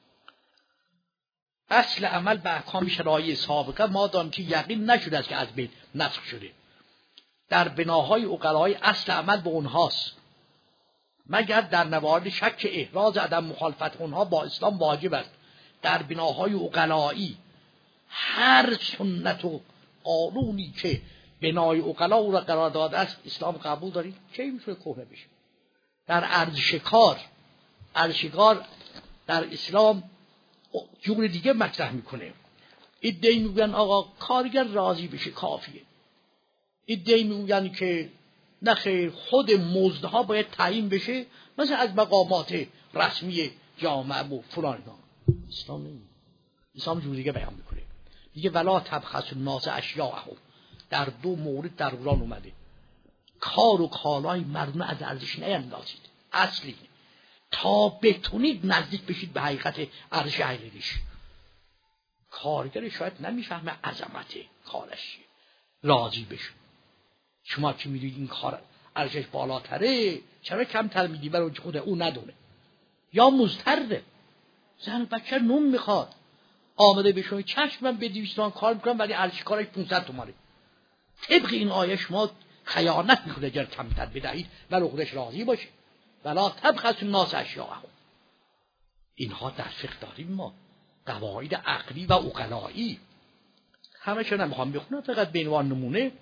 اصل عمل به احکام شرایع سابقه مادام که یقین نشده است که از بین نسخ شده. در بناهای عقلای اصل عمل به اونهاست، مگر در موارد شک احراز عدم مخالفت اونها با اسلام واجب است. در بناهای عقلایی هر سنت و قانونی که بنای عقلا او را قرار داده است اسلام قبول دارید چه میتونه کهنه بشه؟ در ارزشکار ارزشکار در اسلام جور دیگه مطرح میکنه. ادعی میگن آقا کارگر راضی بشه کافیه. ادعی میگن که نخیر خود مزدها باید تعیین بشه مثل از مقامات رسمی جامعه و فلان. اسلام نمیگه. اسلام جور دیگه بیان میکنه. دیگه ولا تبخسوا الناس اشیاءهم در دو مورد در قرآن اومده. کار و کالای مردم از ارزش نیندازید. اصلی تا بتونید نزدیک بشید به حقیقت ارزش حقیقیش. کارگر شاید نمیفهمه عظمت کارش راضی بشه. شما که میدونید این کار ارزشش بالاتره چرا کمتر میدی برای خود او ندونه؟ یا مضطره، زن بچه نون میخواد آمده بشون چشم من به دویست تومان کار میکنم ولی ارزش کارش پانصد تومانه. طبق این آیه شما خیانت میکنه اگر کمتر بدهید ولی خودش راضی باشه. ولا تبخسوا الناس اشیاءهم. اینها در فقه داریم ما قواعد عقلی و عقلایی. همه چه نمیخوام بخونم فقط به عنوان نمونه.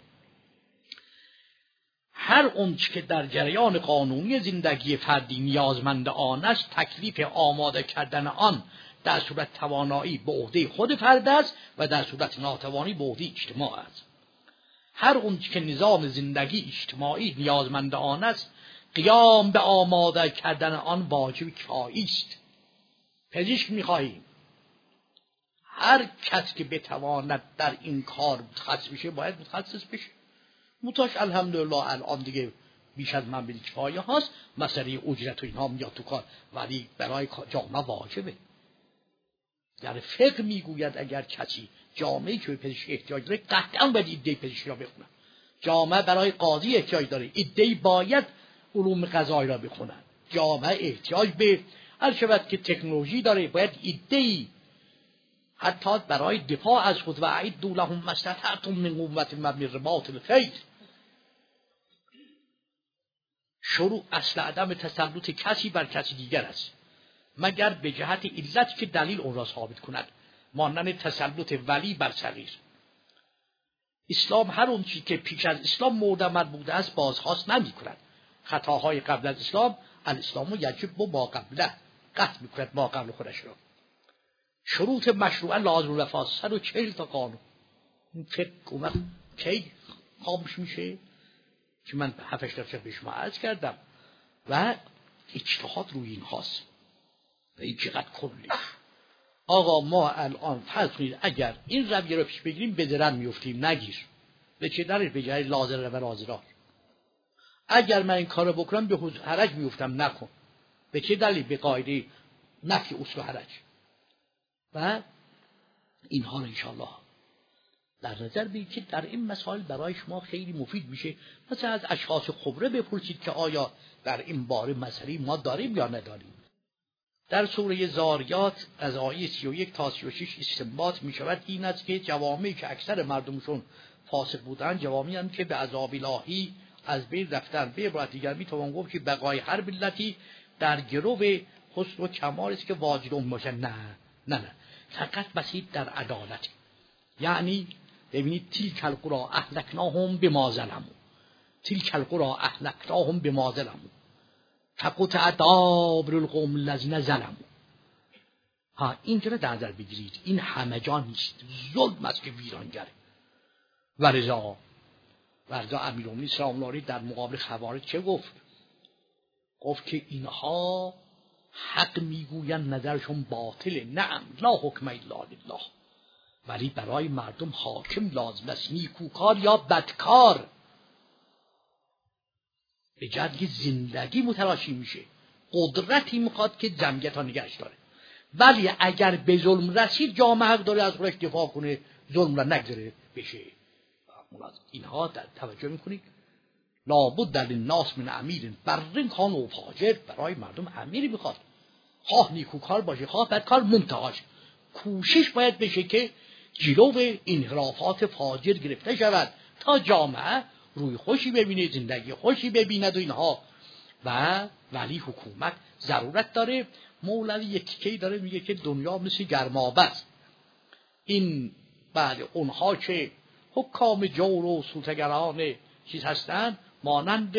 هر اونچه که در جریان قانونی زندگی فردی نیازمند آن است تکلیف آماده کردن آن در صورت توانایی به عهده خود فرد است و در صورت ناتوانی به عهده اجتماع است. هر اونچه که نظام زندگی اجتماعی نیازمند آن است قیام به آماده کردن آن واجب کفایی است. پزشک می‌خواهیم هر کس که بتواند در این کار متخصص بشه باید متخصص بشه. متاش الحمدلله الان دیگه بیش از من به کفایه هاست. مسئله اجرت و اینها میاد تو کار ولی برای جامعه واجبه. در فقه میگوید اگر کسی جامعه‌ای که به پزشکی احتیاج داره قطعاً باید ایده پزشکی را بخونه. جامعه برای قاضی احتیاج داره ایده باید علوم قضایی را بخونن. جامعه احتیاج به هر شود که تکنولوژی داره باید ایده‌ای حتی برای دفاع از خود و اعدوا لهم ما استطعتم من قوة و من رباط الخیل. شروع اصل عدم تسلط کسی بر کسی دیگر است مگر به جهت علت که دلیل اون را ثابت کند، مانند تسلط ولی بر صغیر. اسلام هر اون چیزی که پیش از اسلام معتبر بوده است بازخواست نمی کند. خطاهای قبل از اسلام الاسلام یجب با قبله قطع می کند ما قبل خودش را. شروط مشروعه لازم وفا صد و چهل تا قانون. این فکر اومد کی خاموش میشه که من هفتش درصد به شما عرض کردم و اجتهاد روی این خاص و این چقدر کلی. آقا ما الان فرض کنید اگر این رویه رو پیش بگیریم به درن میفتیم نگیر به چه دلیل به جای لازر و رازرار. اگر من این کارو بکنم به حرج میفتم نکن به چه دلیل به قاعده نفی اصل و حرج. و اینها رو انشاءالله در نظر بگیرید که در این مسائل برای شما خیلی مفید میشه. مثلا از اشخاص خبره بپرسید که آیا در این باره مسئله ما داریم یا نداریم. در سوره زاریات از آیه سی و یک تا سی و شش استنباط می شود این است که جوامعی که اکثر مردمشون فاسق بودن جوامعی هستند که به عذاب الهی از بین رفتن. به عبارت دیگر می توان گفت که بقای هر ملتی در گرو حسن و کمال است که واجد اون باشه. نه نه نه فقط بسیط در عدالت. یعنی ببینید تلک القری اهلکناهم بما ظلموا تلک القری اهلکناهم بما ظلموا فقطع دابر القوم الذین ظلموا. ها اینجا در نظر بگیرید این همجان نیست، ظلم است که ویرانگره. و رضا و رضا امیرالمومنین سلام الله علیه در مقابل خوارج چه گفت؟ گفت که اینها حق میگویند نظرشون باطله. نعم لا حکم الا لله، ولی برای مردم حاکم لازم است نیکوکار یا بدکار به جد زندگی متلاشی میشه. قدرتی میخواد که جمعیت ها نگهش داره، ولی اگر به ظلم رسید جامعه حق داره از خودش دفاع کنه ظلم را نگذاره بشه. اینها در توجه میکنید لابد در الناس من امیر برن کان و فاجر. برای مردم امیر میخواد خواه نیکوکار باشه خواه بدکار، منتهاش کوشش باید بشه که جلو انحرافات فاجر گرفته شود تا جامعه روی خوشی ببینه زندگی خوشی ببیند و اینها. و ولی حکومت ضرورت داره. مولوی یکی داره میگه که دنیا مثل گرمابه است. این بعد اونها که حکام جور و سلطه‌گران چیز هستند مانند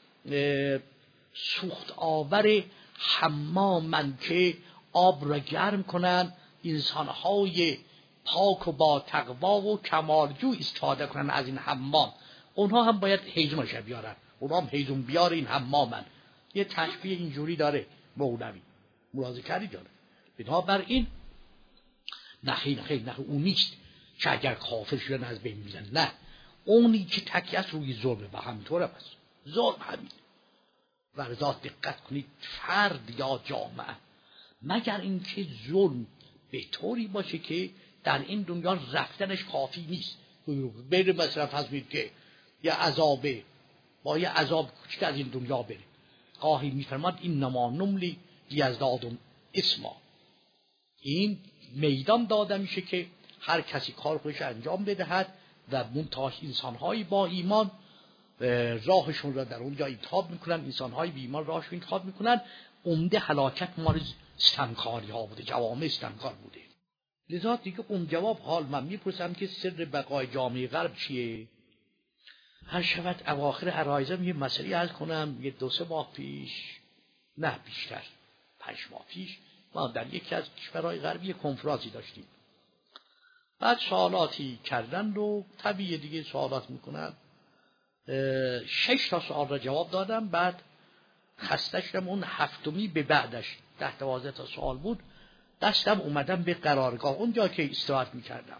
سوخت آور حمامن که آب را گرم کنن، انسانهای پاک و با تقوا و کمالجو استفاده کنن از این حمام. اونها هم باید هیزمش بیارن، اونها هم هیزم بیار این حمامن. یه تشبیه اینجوری داره مولوی ملاحظه کردی داره. بنابراین نه خیلی خیلی نه اون نیست که اگر کافر شدن از بین میرن، نه اونی که تکیه است روی ظلمه و همینطور هم هست. ظلم همین و رضا دقت کنید فرد یا جامعه مگر اینکه ظلم به طوری باشه که در این دنیا رفتنش کافی نیست. بره مثلا فضمید که یه عذابه با یه عذاب کوچک از این دنیا بره. گاهی میفرماد این نما نملی یزدادم اسما. این میدان داده میشه که هر کسی کار خودش انجام بدهد و منتهاش انسانهایی با ایمان راهشون را در اونجا انتخاب میکنن، انسانهای بی ایمان راهشون انتخاب میکنن. عمده هلاکت مال ستمکاری ها بوده، جوامع ستمکار بوده. لذا دیگه اون جواب حال من میپرسم که سر بقای جامعه غرب چیه؟ هر شود اواخر عرایزم یه مسئله عرض کنم. یه دو سه ماه پیش نه بیشتر پنج ماه پیش ما در یکی از کشورهای غربی کنفرانسی داشتیم. بعد سوالاتی کردن رو طبیعی دیگه سوالات میکنن. شش تا سوال را جواب دادم. بعد خسته شدم اون هفتمی به بعدش ده دوازده تا سوال بود دستم اومدم به قرارگاه اونجا که استراحت میکردم.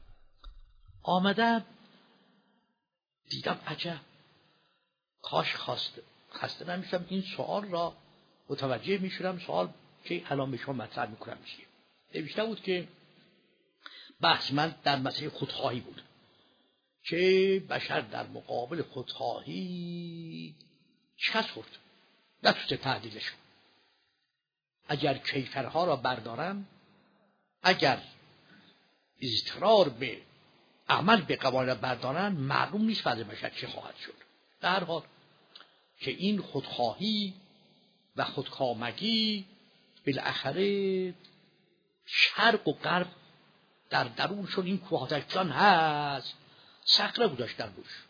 آمدم دیدم عجب کاش خسته خسته نمیشم این سوال را متوجه میشدم. سوال که الان به شما مطرح میکنم میشه نوشته بود که بحث من در مسئله خودخواهی بود که بشر در مقابل خودخواهی شکست خورد، نتونسته تعدیلش. اگر کیفرها را بردارم، اگر اضطرار به عمل به قوانین بردارن، معلوم نیست وضع بشر چه خواهد شد. در هر حال که این خودخواهی و خودکامگی بالاخره شرق و غرب در درونشون این کوهاتشان هست صخره گذاشتن روش.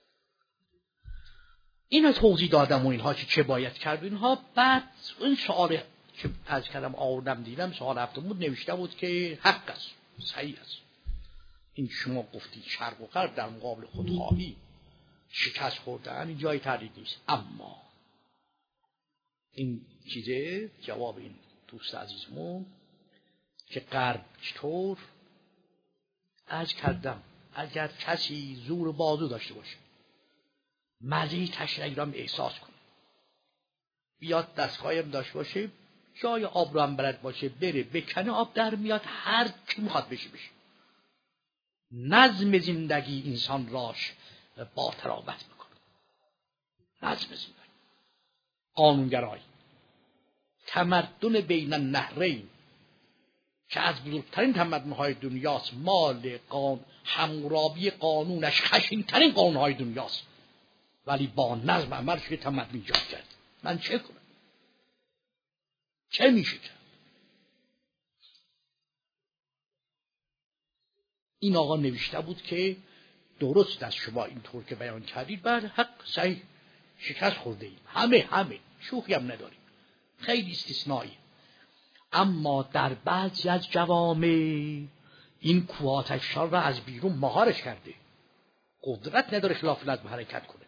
اینو توضیح دادم و اینها که چه باید کرد اینها. بعد این سوال که از کلم آوردم دیدم سوال هفتم بود، نوشته بود که حق است، صحیح است، این شما گفتی شرق و غرب در مقابل خودخواهی شکست خوردن، این جای تردید نیست. اما این چیزه جواب این دوست عزیزمون که غرب چطور از کردم اگر کسی زور بازو داشته باشه مزه تشنگی را احساس کنه، بیاد دستگاهی داشته باشه، جای آب رو هم بلد باشه، بره بکنه آب در میاد، هر کی میخواد بشه بشه. نظم زندگی انسان راش با تراوت میکنه. نظم زندگی، قانونگرایی، تمدن بین النهرین که از بزرگترین تمدن‌های دنیاست، مال قانون، حمورابی قانونش خشن‌ترین قانون‌های دنیاست، ولی با نظم عملش که تمدن ایجاد کرد. من چه کنم؟ چه میشه کرد؟ این آقا نوشته بود که درست است شما اینطور که بیان کردید، بعد حق صحیح، شکست خورده ایم همه همه، شوخی هم نداریم، خیلی استثنایی. اما در بعضی از جوامع این کواتشان را از بیرون مهارش کرده، قدرت نداره خلاف نظم حرکت کنه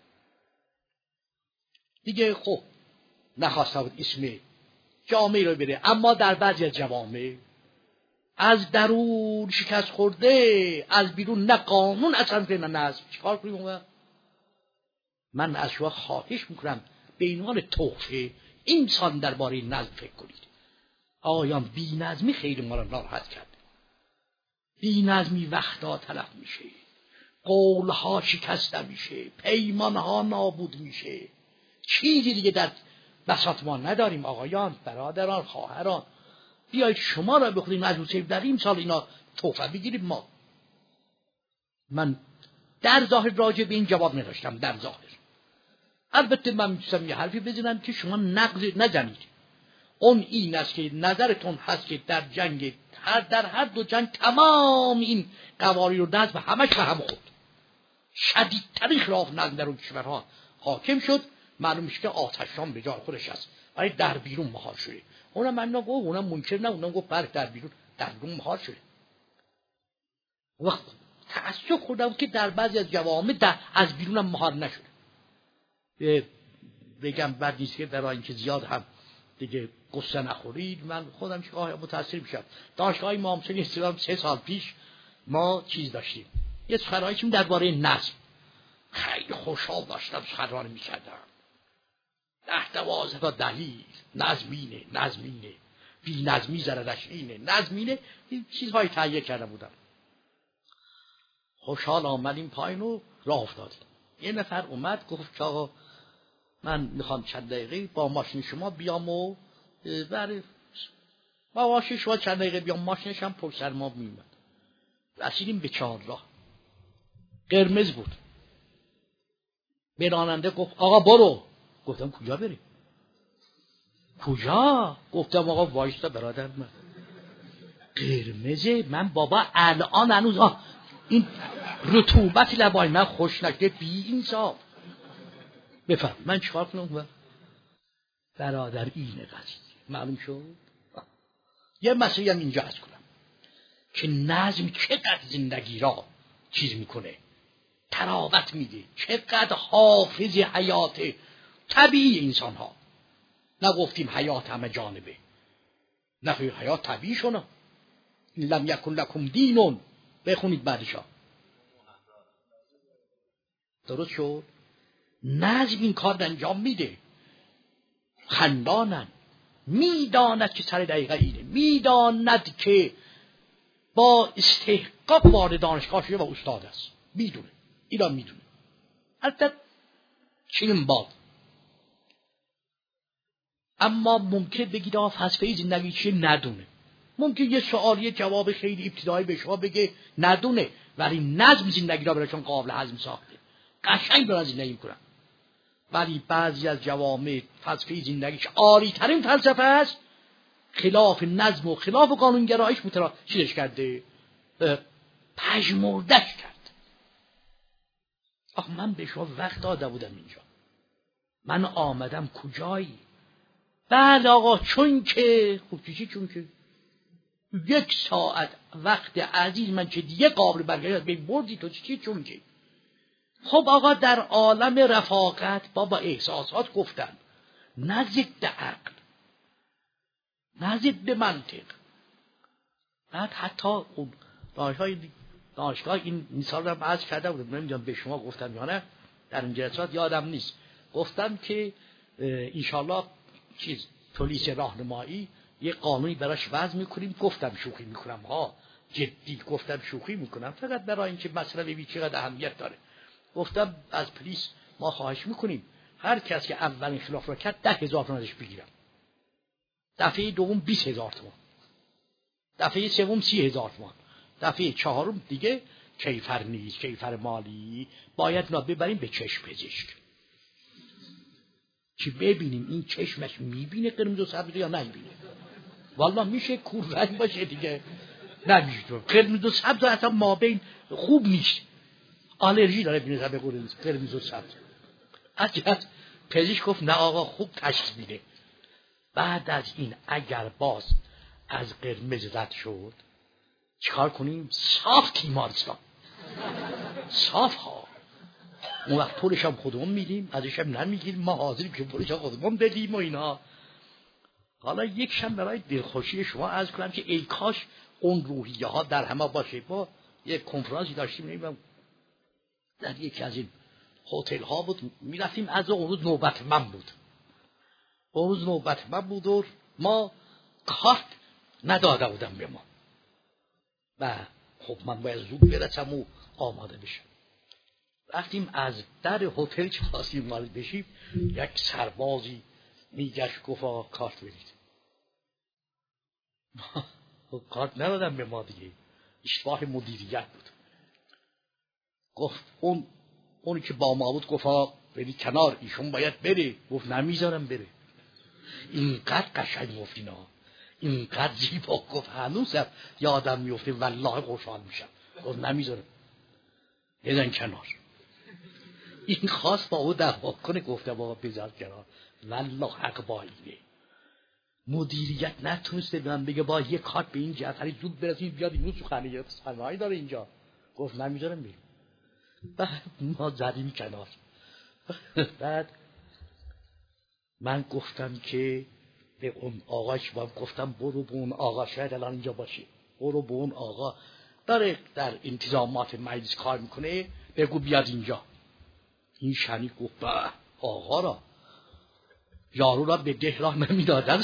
دیگه. خب نخواسته بود اسم جامعه رو بره، اما در بعضی از جوامع از درون شکست خورده، از بیرون نه قانون اصلا نه نظم. چیکار کنیم اون؟ من از شما خواهش میکنم به عنوان توفیق انسان درباره نظم فکر کنید. آقایان بی نظمی خیلی ما را ناراحت کرد. بی نظمی وقتا تلف میشه، قولها شکسته میشه، پیمانها نابود میشه، چیزی دیگه در بساط ما نداریم. آقایان، برادران، خواهران، بیایید شما را بخونیم از حسین در این سال اینا توفه بگیریم. ما من در ظاهر راجع به این جواب نداشتم، در ظاهر البته من میتونم یه حرفی بزنم که شما نقض نزنید. اون این است که نظرتون هست که در جنگ هر در هر دو جنگ تمام این قوانین و نظم همش به هم خورد، شدیدترین خلاف نظم در اون کشورها حاکم شد. معلوم میشه که آتشان به جای خودش است، ولی در بیرون مهار شده. اونم من نگو، اونم منکر نه، اونم گفت بله در بیرون در بیرون مهار شده. وقت تعصب خوردم که در بعضی از جوامع در از بیرون هم مهار نشده. بگم بعد نیست که در اینکه زیاد هم دیگه قصه نخورید. من خودم که متاثر میشم. دانشگاه امام حسین استقلال سه سال پیش ما چیز داشتیم، یه سخنرانی که درباره نظم، خیلی خوشحال داشتم سخنرانی میکردم. ده دوازده تا دلیل، نظمینه نظمینه بی نظمی ضررش اینه، نظمینه، این چیزهای تهیه کرده بودم. خوشحال آمدیم پایین و راه افتادیم. یه نفر اومد گفت که آقا من میخوام چند دقیقه با ماشین شما بیام و برای با ماشین شما چند دقیقه بیام. ماشینش هم پشت سر ما میومد. رسیدیم به چهار راه، قرمز بود. به راننده گفت آقا برو. گفتم کجا بریم؟ کجا؟ گفتم آقا وایستا برادر من، قرمزه. من بابا الان هنوز آه این رطوبت لبای من خوش نشده، بی انصاف. بفهم من چیکار کنم؟ برادر اینه قضیه. معلوم شد؟ یه مسئله هم اینجا عرض کنم که نظم چقدر زندگی را چیز میکنه، تراوت میده، چقدر حافظ حیات طبیعی انسان ها. نگفتیم حیات همه جانبه، نه حیات طبیعی شونه. لم یکن لکم دینون، بخونید بعدشا. درست شد؟ نظم این کار انجام میده. خندانن، میداند که سر دقیقه اینه، میداند که با استحقاق وارد دانشگاه شده و استاد است، میدونه، اینا میدونه. البته چنین باد. اما ممکن بگید آه فلسفه زندگی چیه؟ ندونه. ممکن یه سوالی جواب خیلی ابتدایی به شما بگه ندونه، ولی نظم زندگی را برایشون قابل هضم ساخته، قشنگ برای زندگی میکنن. ولی بعضی از جوامع فلسفه زندگی که عالی ترین فلسفه است، خلاف نظم و خلاف قانونگرایش مترا چیزش کرده، پژمردش کرد. آخ من به شما وقت داده بودم اینجا، من آمدم کجایی؟ بله آقا چون که خوب چیزی چون که یک ساعت وقت عزیز من که دیگه قابل برگشت به بردی تو چی چون که. خب آقا در عالم رفاقت با با احساسات گفتن، نه ضد عقل، نه ضد منطق. بعد حتی اون دانشگاه دانشگاه این مثال رو عرض کرده بودم، نمیدونم به شما گفتم یا نه، در این جلسات یادم نیست، گفتم که انشالله چیز پلیس راهنمایی یه قانونی براش وضع میکنیم. گفتم شوخی میکنم ها، جدی گفتم شوخی میکنم، فقط برای اینکه مسئله ببینید چقدر اهمیت داره. گفتم از پلیس ما خواهش میکنیم هر کس که اولین خلاف را کرد ده هزار تومان ازش بگیرم، دفعه دوم بیست هزار تومان، دفعه سوم سی هزار تومان، دفعه چهارم دیگه کیفر نیست، کیفر مالی باید نا ببریم به چشم پزشک که ببینیم این چشمش میبینه قرمز و سبز یا نمیبینه. والله میشه کوررنگ باشه دیگه نمیشه، قرمز و سبز اصلا مابین خوب نیست، آلرژی داره بینه به قرمز و سبز. اگر پزشک گفت نه آقا خوب تشخیص میده. بعد از این اگر باز از قرمز رد شد چیکار کنیم؟ صاف تیمارستان، صاف ها. اون وقت پولش هم خودمون میدیم، ازش هم نمیگیریم، ما حاضریم که پولش هم خودمون بدیم و اینا. حالا یک شم برای دلخوشی شما عرض کنم که ای کاش اون روحیه ها در همه باشه. با یک کنفرانسی داشتیم نمیدونم در یکی از این هتل ها بود، میرفتیم از اون روز نوبت من بود، اون روز نوبت من بود و ما کارت نداده بودم به ما و خب من باید زود برسم و آماده بشم. رفتیم از در هتل که خواستیم وارد بشیم، یک سربازی میگشت گفت آقا کارت بدید. کارت ندادم به ما دیگه، اشتباه مدیریت بود. گفت اون اونی که با ما بود گفت آقا برید کنار، ایشون باید بره. گفت نمیذارم بره. اینقدر قشنگ گفت اینا، اینقدر زیبا گفت، هنوزم یادم میفته والله خوشحال میشم. گفت نمیذارم، بزن کنار. این خواست با او دعوا کنه، گفته بابا بذار کنار، والله حق با اینه. مدیریت نتونسته به من بگه با یک کارت به این جعفری زود برسیم بیاد اینو سخنی سخنرانی داره اینجا. گفت نمیذارم بریم. بعد ما زدیم کنار. بعد من گفتم که به اون آقاش با گفتم برو به اون آقا، شاید الان اینجا باشه، برو به اون آقا داره در انتظامات مجلس کار میکنه، بگو بیاد اینجا. این شنی گفت به آقا را یارو را به ده راه نمیدادن.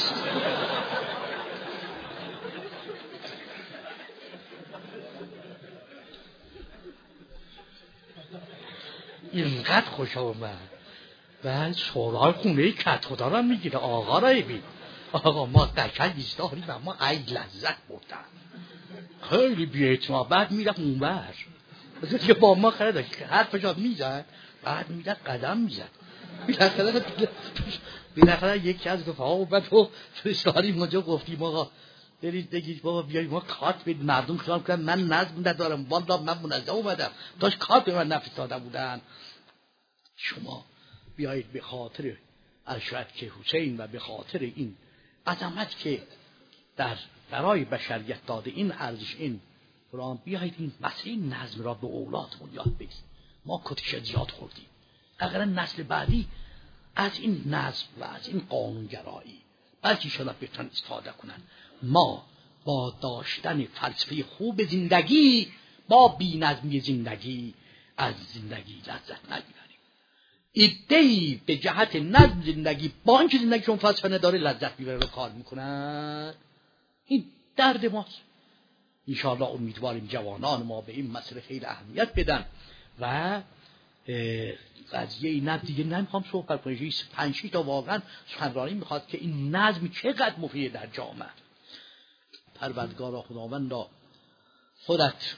اینقدر خوش آمد. بعد سورای خونه کت خدا را میگیره، آقا را ببین، آقا ما قشنگ ایستادیم و ما ای لذت بردن، خیلی بی‌اعتماد. بعد میرفت اونور که با ما خرده حرفش را میزد، بعد میزد قدم میزد، بالاخره بالاخره یکی از گفت ها بعد تو فرستادیم اونجا گفتیم آقا برید بگید بابا بیایید ما کارت بدید. مردم خیال کردن من نظم ندارم، والله من منظم اومدم، داشت کارت به من نفرستاده بودن. شما بیایید به خاطر ارشد که حسین و به خاطر این عظمت که در برای بشریت داده، این ارزش، این قرآن، بیایید این مسئله نظم را به اولادمون یاد بدید. ما کتش زیاد خوردیم، اگر نسل بعدی از این نظم و از این قانونگرایی بلکه شاید بتونن استفاده کنن. ما با داشتن فلسفه خوب زندگی با بی نظمی زندگی از زندگی لذت نگیریم. ایده‌ای به جهت نظم زندگی با اینکه زندگیشون فلسفه نداره لذت میبره رو کار میکنن، این درد ماست. انشاءالله امیدواریم جوانان ما به این مسئله خیلی اهمیت بدن و قضیه این دیگه نمیخوام صحبت کنم، پنج شش تا واقعا سخنرانی میخواد که این نظم چقدر مفید در جامعه. پروردگارا خداوندا خودت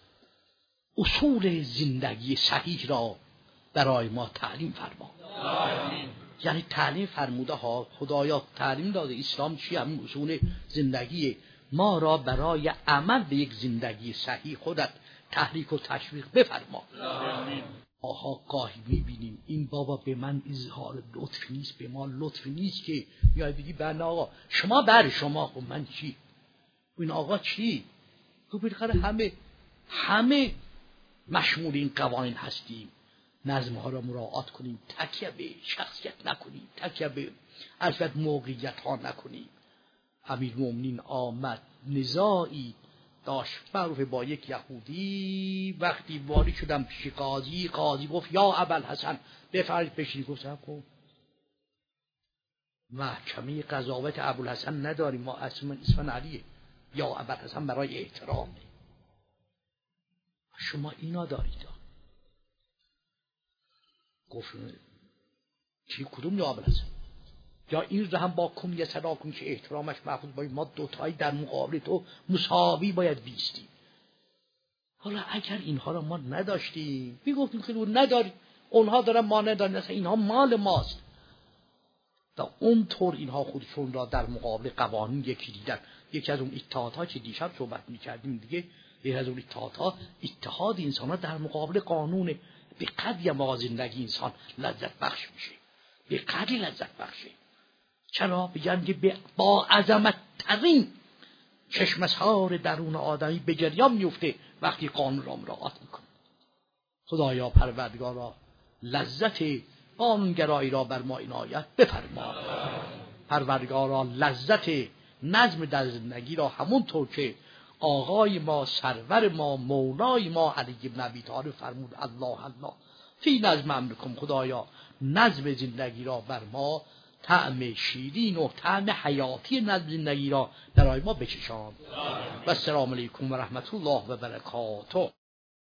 اصول زندگی صحیح را برای ما تعلیم فرما. آمین. یعنی تعلیم فرموده ها خدایا تعلیم داده، اسلام چی؟ همین اصول زندگی ما را برای عمل به یک زندگی صحیح خودت تحریک و تشویق بفرما. آمین. ماها گاهی میبینیم این بابا به من اظهار لطف نیست، به ما لطف نیست که میاد بگی بله آقا شما بر شما خب من چی؟ این آقا چی؟ خب بالاخره همه همه مشمول این قوانین هستیم. نظم ها را مراعات کنیم، تکیه به شخصیت نکنیم، تکیه به اصلا موقعیت ها نکنیم. امیرالمومنین آمد نزاعی داشت معروف با یک یهودی، وقتی وارد شدم پیش قاضی، قاضی گفت یا ابوالحسن بفرمایید بشینید. گفتم خب محکمه قضاوت ابوالحسن نداریم، ما اسم اسم علیه، یا ابوالحسن برای احترامه. شما اینا دارید. گفت چی کدوم یا ابوالحسن؟ یا این رو هم با کن یه صدا کن که احترامش محفوظ باید، ما دوتایی در مقابل تو مساوی باید بیستیم. حالا اگر اینها رو ما نداشتیم میگفتیم که نداریم، اونها دارن ما نداریم، اصلا اینها مال ماست. تا اونطور اینها خودشون را در مقابل قوانین یکی دیدن. یکی از اون اتحادها که دیشب صحبت میکردیم دیگه، یکی از اون اتحادها اتحاد انسان ها در مقابل قانونه. به قدری ما زندگی انسان لذت بخش میشه، به قدری لذت بخشه. چرا؟ بگن که با عظمت ترین چشمسار درون آدمی به جریان میفته وقتی قانون را مراعات میکنه. خدایا پروردگارا لذت قانونگرایی را بر ما عنایت بفرما. پروردگارا لذت نظم در زندگی را همونطور که آقای ما، سرور ما، مولای ما علی بن ابی طالب فرمود الله الله فی نظم امرکم، خدایا نظم زندگی را بر ما، طعم شیرین و طعم حیاتی نظم زندگی را برای ما بچشان. و السلام علیکم و رحمت الله و برکاته.